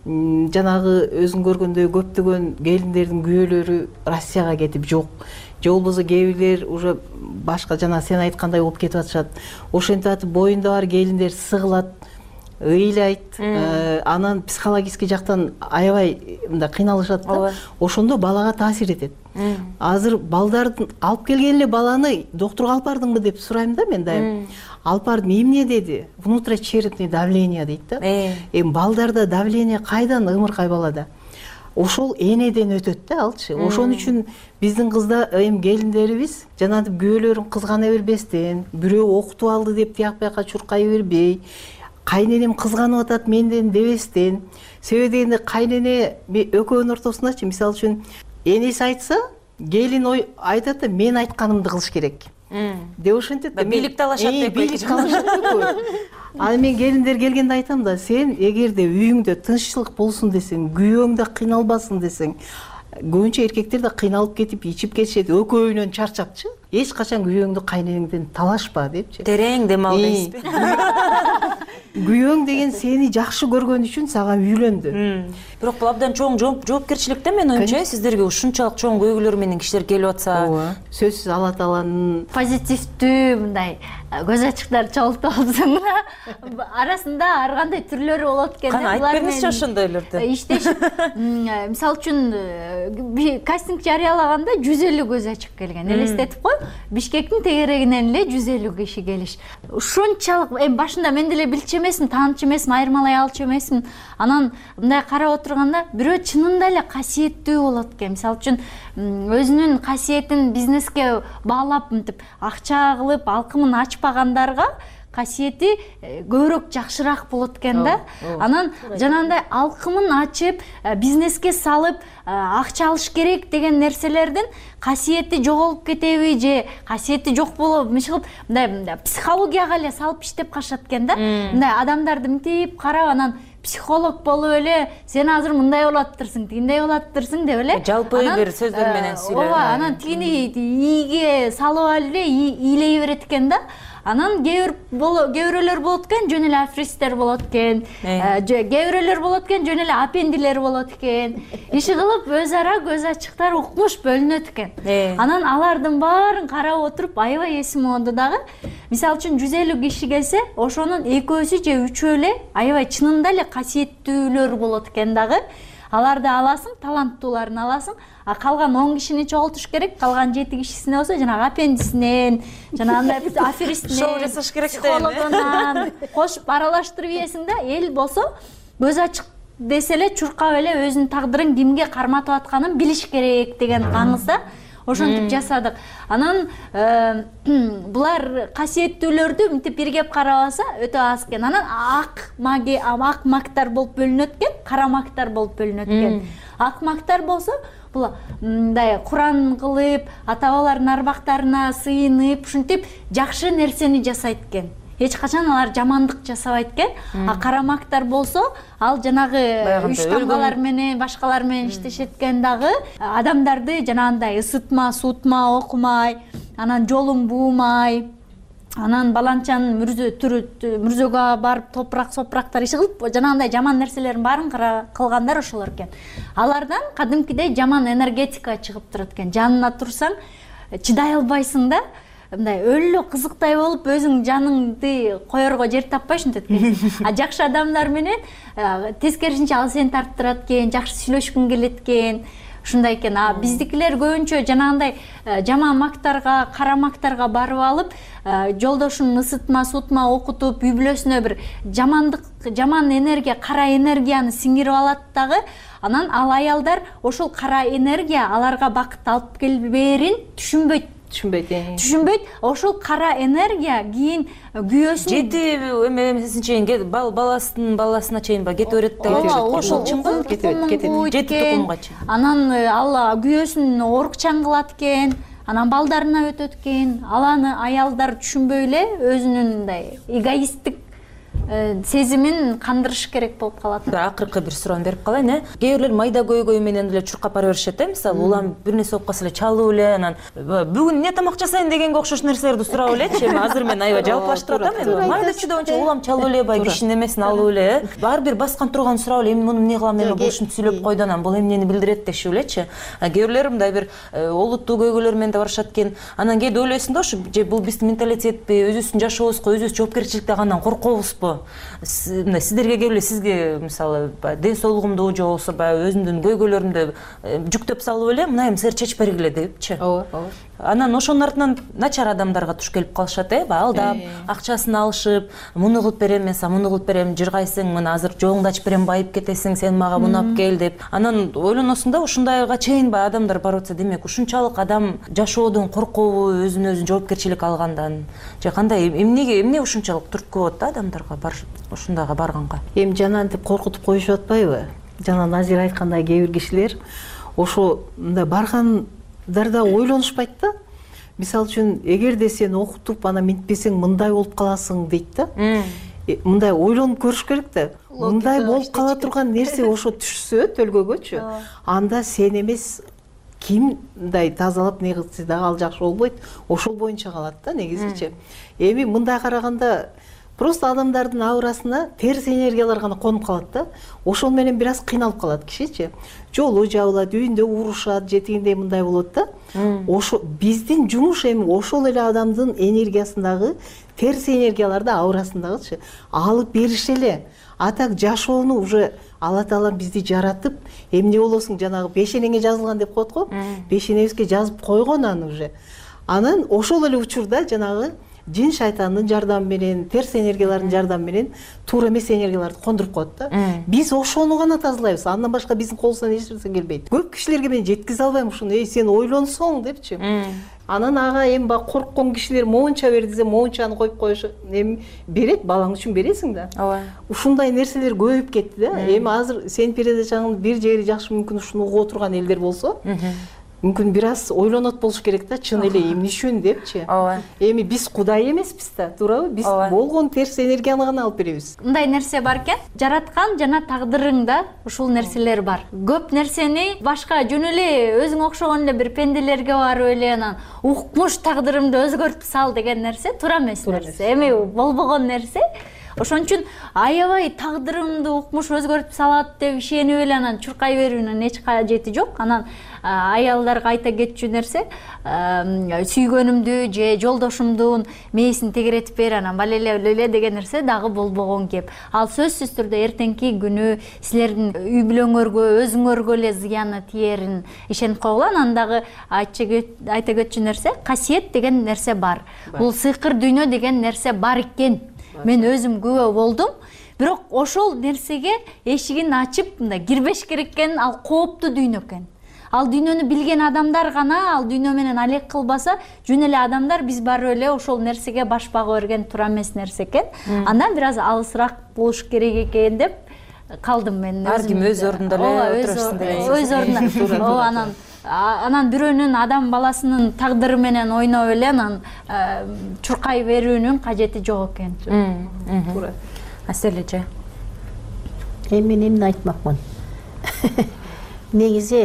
жанагы өзүң көргөндөй көптөгөн келиндердин күйөөлөрү Россияга кетип жок. Же болбосо кээ бирлер уже башка жана сен айткандай болуп кетип атышат. Ошентип атып боюнда бар келиндер сыгылат, ыйлайт, анан психологический жактан аябай мындай кыйналышат да. Ошондо балага таасир этет. Азыр балдардын алып келген эле баланы доктурга алып бардыңбы деп сурайм да мен дайым. Алып бардым, эмне деди? Внутричерепный давление дейт да. Эми балдарда давление кайдан ымыркай балада? Ошол энеден өтөт да алчы. Ошон үчүн биздин кызда эми келиндерибиз жанагы күйөөлөрүн кызгана бербестен, бирөө окутуп алды деп тияк бияка чуркай бербей, кайненем кызганып атат менден дебестен. Себеби дегенде кайнене экөөнүн ортосундачы, мисалы үчүн энеси айтса, келин ой айтат да мен айтканымды кылыш керек. деп ошентет да. Бийлик талашат деп. Бийлик талашат деп. Аны мен келиндер келгенде айтам да, сен эгерде үйүңдө тынччылык болсун десең, күйөөң да кыйналбасын десең, көбүнчө эркектер да кыйналып кетип ичип кетишет, экөөүнөн чарчапчы. Эч качан күйөөңдү кайненеңден талашпа депчи. Терең дем ал дейсизби? Күйөөң деген сени жакшы көргөн үчүн сага үйлөндү. Бирок бул абдан чоң жоопкерчилик да, мен оюмча. Сиздерге ушунчалык чоң көйгөйлөр менен кишилер келип атса. Сөзсүз Алла Тааланын позитивдүү мындай көз ачыктар чогултуп алсаң арасында ар кандай түрлөрү болот экен. Кана айтып бериңизчи ошондойлорду. Иштешип, мисалы үчүн кастинг жарыялаганда жүз элүү көз ачык келген. Элестетип кой, Бишкектин тегерегинен эле жүз элүү киши келиш. Ушунчалык эми башында мен деле билчү эмесмин, таанычу эмесмин, айырмалай алчу эмесмин. Анан мындай карап отурганда бирөө чынында эле касиеттүү болот экен. Мисалы үчүн өзүнүн касиетин бизнеске баалап, мынтип акча кылып, алкымын ачпагандарга касиети көбүрөөк жакшыраак болот экен да. Анан жанагындай алкымын ачып, бизнеске салып, акча алыш керек деген нерселердин касиети жоголуп кетеби же касиети жок болуп, мисалы мындай психологияга эле салып иштеп калышат экен да. Мындай адамдарды мынтип карап, анан психолог болуп эле сен азыр мындай болуп атырсың, тигиндей болуп атырсың деп эле жалпы бир сөздөр менен сүйлөп. Ооба, анан тигини ийге салып алып эле ийлей берет экен да. Анан кээ-бирөөлөр болот экен, жөн эле аферисттер болот экен. Кээ-бирөөлөр болот экен, жөн эле апендилер болот экен. Иши кылып өз ара көз ачыктар укмуш бөлүнөт экен. Анан алардын баарын карап отуруп аябай эсим болду дагы. Мисалы үчүн жүз элүү киши келсе, ошонун экөөсү же үчөө эле аябай чынында эле касиеттүүлөр болот экен дагы. Аларды аласың, таланттууларын аласың, а калган он кишини чогултуш керек. Калган жети кишисине болсо жанагы апендисинен, жанагындай аферистинен, психологунан кошуп аралаштырып ийесиң да. Эл болсо көз ачык десе эле чуркап эле өзүнүн тагдырын кимге карматып атканын билиш керек деген аңызда ошентип жасадык. Анан булар касиеттүүлөрдү мынтип биргеп карабаса өтө аз экен. Анан ак маги, ак мактар болуп бөлүнөт экен, кара мактар болуп бөлүнөт экен. Ак мактар болсо бул мындай Куран кылып, ата-бабалардын арбактарына сыйынып, ушинтип жакшы нерсени жасайт экен. Эч качан алар жамандык жасабайт экен. А карамактар болсо, ал жанагы үч тамгалар менен, башкалар менен иштешет экен дагы. Адамдарды жанагындай ысытма, суутма, окумай, анан жолуң буумай, анан баланчанын мүрзө түрү мүрзөгө барып топурак сопурактар иши кылып, жанагындай жаман нерселердин баарын кылгандар ошолор экен. Алардан кадимкидей жаман энергетика чыгып турат экен. Жанына турсаң чыдай албайсың да. Мындай өлө кызыктай болуп өзүң жаныңды коерго жер таппай ушинтет экен. А жакшы адамдар менен тескерисинче ал сени тарттырат экен, жакшы сүйлөшкүң келет экен. Ушундай экен. А биздикилер көбүнчө жанагындай жаман мактарга, кара мактарга барып алып, жолдошун ысытма, сутма окутуп, үй бүлөсүнө бир жамандык, жаман энергия, кара энергияны сиңирип алат дагы. Анан ал аялдар ошол кара энергия аларга бакыт алып келбээрин түшүнбөйт. Түшүнбөйт. Түшүнбөйт. Ошол кара энергия кийин күйөөсүн жети эмесин чейин бал баласынын баласына чейин ба кетип берет да. Ошол чынбы кетет, кетет. Жети тукумга чейин. Анан ал күйөөсүн оорукчан кылат экен. Анан балдарына өтөт экен. Ал аны аялдар түшүнбөй эле өзүнүн мындай эгоисттик сезимин кандырыш керек болуп калат. Акыркы бир суроону берип калайын, э. Кээ бирлер майда көйгөй менен эле чуркап бара беришет, э. Мисалы, улам бир нерсе болуп калса эле чалып эле, анан бүгүн эмне тамак жасайын дегенге окшош нерселерди сурап элечи. Эми азыр мен аябай жалпылаштырып атам, эми майда чүйдө боюнча улам чалып эле, бай кишинин эмесин алып эле, баары бир баскан турган сурап эле, эми муну эмне кылам, эми бул ушинтип сүйлөп койду, анан бул эмнени билдирет дешип элечи. Кээ бирлер мындай бир олуттуу көйгөйлөр менен да барышат экен. Анан кээде ойлойсуң да, ушу же бул биздин менталитетпи, өзүбүздүн жашообузго, өзүбүз жоопкерчиликти алгандан коркобузбу? Сиздерге келип эле сизге мисалы ден соолугумду же болбосо баягы өзүмдүн көйгөйлөрүмдү жүктөп салып эле, мына эми силер чечип бергиле депчи. Ооба, ооба. Анан ошонун артынан начар адамдарга туш келип калышат, э, баягы алдап, акчасын алышып, муну кылып берем, мен сага муну кылып берем, жыргайсың, мына азыр жолуңду ачып берем, байып кетесиң, сен мага муну алып кел деп. Анан ойлоносуң да, ушундайга чейин баягы адамдар барып атса, демек ушунчалык адам жашоодон коркобу, өзүнө өзү жоопкерчилик алгандан, же кандай, эмнеге, эмне ушунчалык түрткү болот да адамдарга бар ушундайга барганга? Эми жанантип коркутуп коюшуп атпайбы? Жана Назира айткандай кээ бир кишилер ошо мындай баргандарда ойлонушпайт да. мисалы үчүн эгерде сен окутуп анан минтпесең мындай болуп каласың дейт да. Мындай ойлонуп көрүш керек да. Мындай болуп кала турган нерсе ошо түшсө төлгөгөчү, анда сен эмес ким мындай тазалап не кылса дагы ал жакшы болбойт, ошол боюнча калат да негизичи. Эми мындай караганда просто адамдардын аурасына терс энергиялар гана конуп калат да. Ошол менен бир аз кыйналып калат кишичи. Жолу жабылат, үйүндө урушат, жетигиндей мындай болот да. Ошо биздин жумуш эми ошол эле адамдын энергиясындагы терс энергияларды аурасындагычы алып бериш эле. А так жашоону уже Алла Таалам бизди жаратып, эмне болосуң жанагы бешенеңе жазылган деп коет го. Бешенебизге жазып койгон аны уже. Анан ошол эле учурда жанагы жин шайтандын жардамы менен, терс энергиялардын жардамы менен туура эмес энергияларды кондуруп коет да. Биз ошону гана тазалайбыз. Андан башка биздин колубуздан эч нерсе келбейт. Көп кишилерге мен жеткизе албайм ушуну. Эй, сен ойлонсоң депчи. Анан ага эми бак корккон кишилер моунча бер десе, моунчаны коюп коюшу эми берет, балаң үчүн бересиң да. Ооба. Ушундай нерселер көбөйүп кетти да. Эми азыр сен передачаңдын бир жери жакшы мүмкүн ушуну угуп отурган элдер болсо, мүмкүн бир аз ойлонот болуш керек да, чын эле эмне үчүн депчи. Ооба. Эми биз Кудай эмеспиз да, туурабы? Биз болгон терс энергияны гана алып беребиз. Мындай нерсе бар экен, жараткан жана тагдырыңда ушул нерселер бар. Көп нерсени башка жөн эле өзүң окшогон эле бир пенделерге барып эле анан укмуш тагдырымды өзгөртүп сал деген нерсе туура эмес нерсе. Эми болбогон нерсе. Ошон үчүн аябай тагдырымды укмуш өзгөртүп салат деп ишенип эле анан чуркай берүүнүн эч кажети жок. Анан аялдарга айта кетчү нерсе, сүйгөнүмдү же жолдошумдун мээсин тегеретип бер, анан балеле эле деген нерсе дагы болбогон кеп. Ал сөзсүз түрдө эртеңки күнү силердин үй бүлөңөргө, өзүңөргө эле зыяны тиерин ишенип койгула. Анан дагы айта кетчү нерсе, касиет деген нерсе бар. Бул сыйкыр дүйнө деген нерсе бар экен. Мен өзүм күбө болдум. Бирок ошол нерсеге эшигин ачып, мындай кирбеш керек экен, ал кооптуу дүйнө экен. Ал дүйнөнү билген адамдар гана ал дүйнө менен алек кылбаса, жөн эле адамдар биз барып эле ошол нерсеге баш бага берген туура эмес нерсе экен. Андан бир аз алысыраак болуш керек экен деп калдым мен. Ар ким өз ордунда эле отурушсун деген. Өз ордунда. Ооба, анан анан бирөөнүн адам баласынын тагдыры менен ойноп эле анан чуркай берүүнүн кажети жок экен. Туура. Асележе. Эми мен эмне айтмакмын? Негизи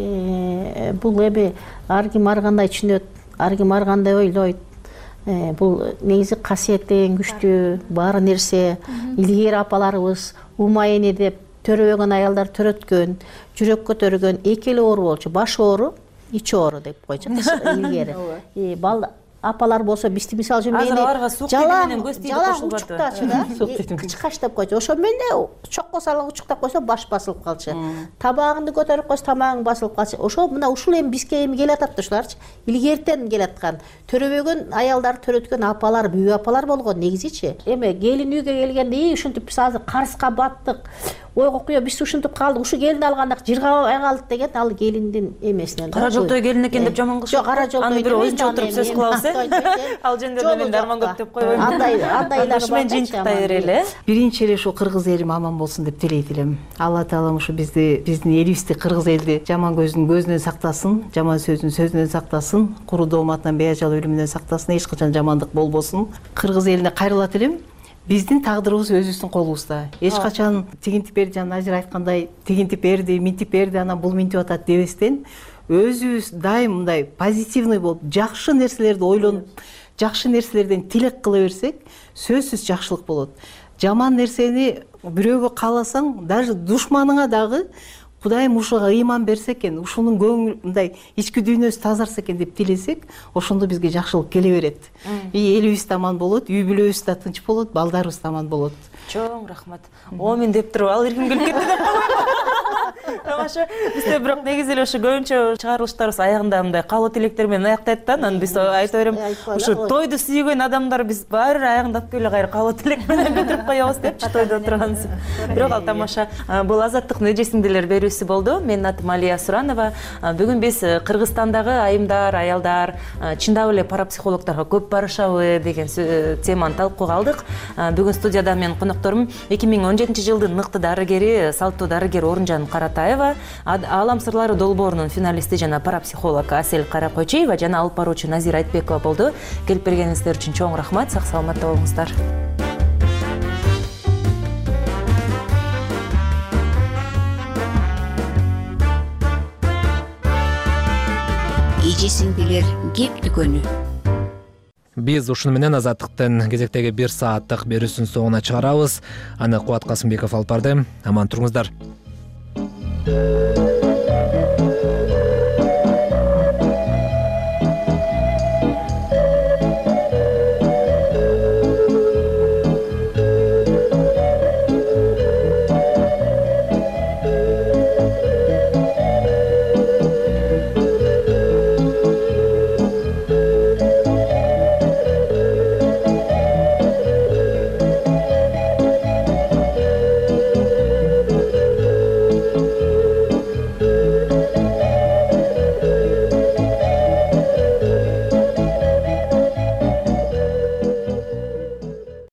бул эми ар ким ар кандай түшүнөт, ар ким ар кандай ойлойт. Бул негизи касиет деген күчтүү, баары нерсе илгери апаларыбыз умайыны деп төрөбөгөн аялдар төрөткөн, жүрөк көтөргөн, эки эле оору болчу, баш оору, ич оору деп койчу илгери. Бал апалар болсо бизди мисалы үчүн мени аларга сук менен көз тийип кошулбады. Кычкаш деп койчу. Ошо менде чокко салып учуктап койсо баш басылып калчу. Табагыңды көтөрүп койсо тамагың басылып калчу. Ошо мына ушул эми бизге эми келатат да ушуларчы. Илгертен келаткан. Төрөбөгөн аялдар төрөткөн апалар, бүү апалар болгон негизичи. Эми келин үйгө келгенде ушинтип биз азыр карызга баттык. Ойго куя биз ушинтип калдык. Ушу келин алганда жыргабай калдык деген ал келиндин эмесинен. Кара жолтой келин экен деп жаман кылышат. Жок, кара жолтой. Аны бир оюнчу отуруп сөз кылабыз. Ал жөнүндө мен дарман көп деп койбойм. Андай, андайлар бар. Мен жыйынтыктай берели. Биринчи эле ушу кыргыз элим аман болсун деп тилейт элем. Алла Таалам ушу бизди, биздин элибизди, кыргыз элди жаман көздүн көзүнөн сактасын, жаман сөздүн сөзүнөн сактасын, куру дооматынан беажал өлүмүнөн сактасын, эч качан жамандык болбосун. Кыргыз элине кайрылат элем. Биздин тагдырыбыз өзүбүздүн колубузда. Эч качан тигинтип берди, жана Назир айткандай, тигинтип берди, минтип берди, анан бул минтип атат дебестен, өзүбүз дайым мындай позитивный болуп, жакшы нерселерди ойлонуп, жакшы нерселерден тилек кыла берсек, сөзсүз жакшылык болот. Жаман нерсени бирөөгө кааласаң, даже душманыңа дагы Кудайым ушуга ыйман берсе экен, ушунун көңүл мындай ички дүйнөсү тазарса экен деп тилесек, ошондо бизге жакшылык келе берет. И элибиз таман болот, үй бүлөбүз да тынч болот, балдарыбыз таман болот. Чоң рахмат. Омин деп туруп ал эрким келип кетти деп койбойм. Тамаша. Бизде бирок негизи эле ошо көбүнчө чыгарылыштарыбыз аягында мындай каалоо тилектер менен аяктайт да. Анан биз айта берем, ушу тойду сүйгөн адамдар биз баары аягында алып келип кайра каалоо тилек менен бүтүрүп коебуз депчи тойдо отурганбыз. Бирок ал тамаша. Бул азаттыктын эже сиңдилер берүүсү берүүсү болду. Менин атым Алия Суранова. Бүгүн биз Кыргызстандагы айымдар, аялдар чындап эле парапсихологдорго көп барышабы деген теманы талкууга алдык. Бүгүн студияда менин конокторум эки миң он жетинчи жылдын мыкты дарыгери, салттуу дарыгер Орунжан Каратаева, Аалам сырлары долбоорунун финалисти жана парапсихолог Асель Каракойчиева жана алып баруучу Назира Айтбекова болду. Келип бергениңиздер үчүн чоң рахмат. Сак саламатта болуңуздар. Эже сиңдилер кеп дүкөнү. Биз ушуну менен Азаттыктын кезектеги бир сааттык берүүсүнүн соңуна чыгарабыз. Аны Кубат Касымбеков алып барды. Аман туруңуздар.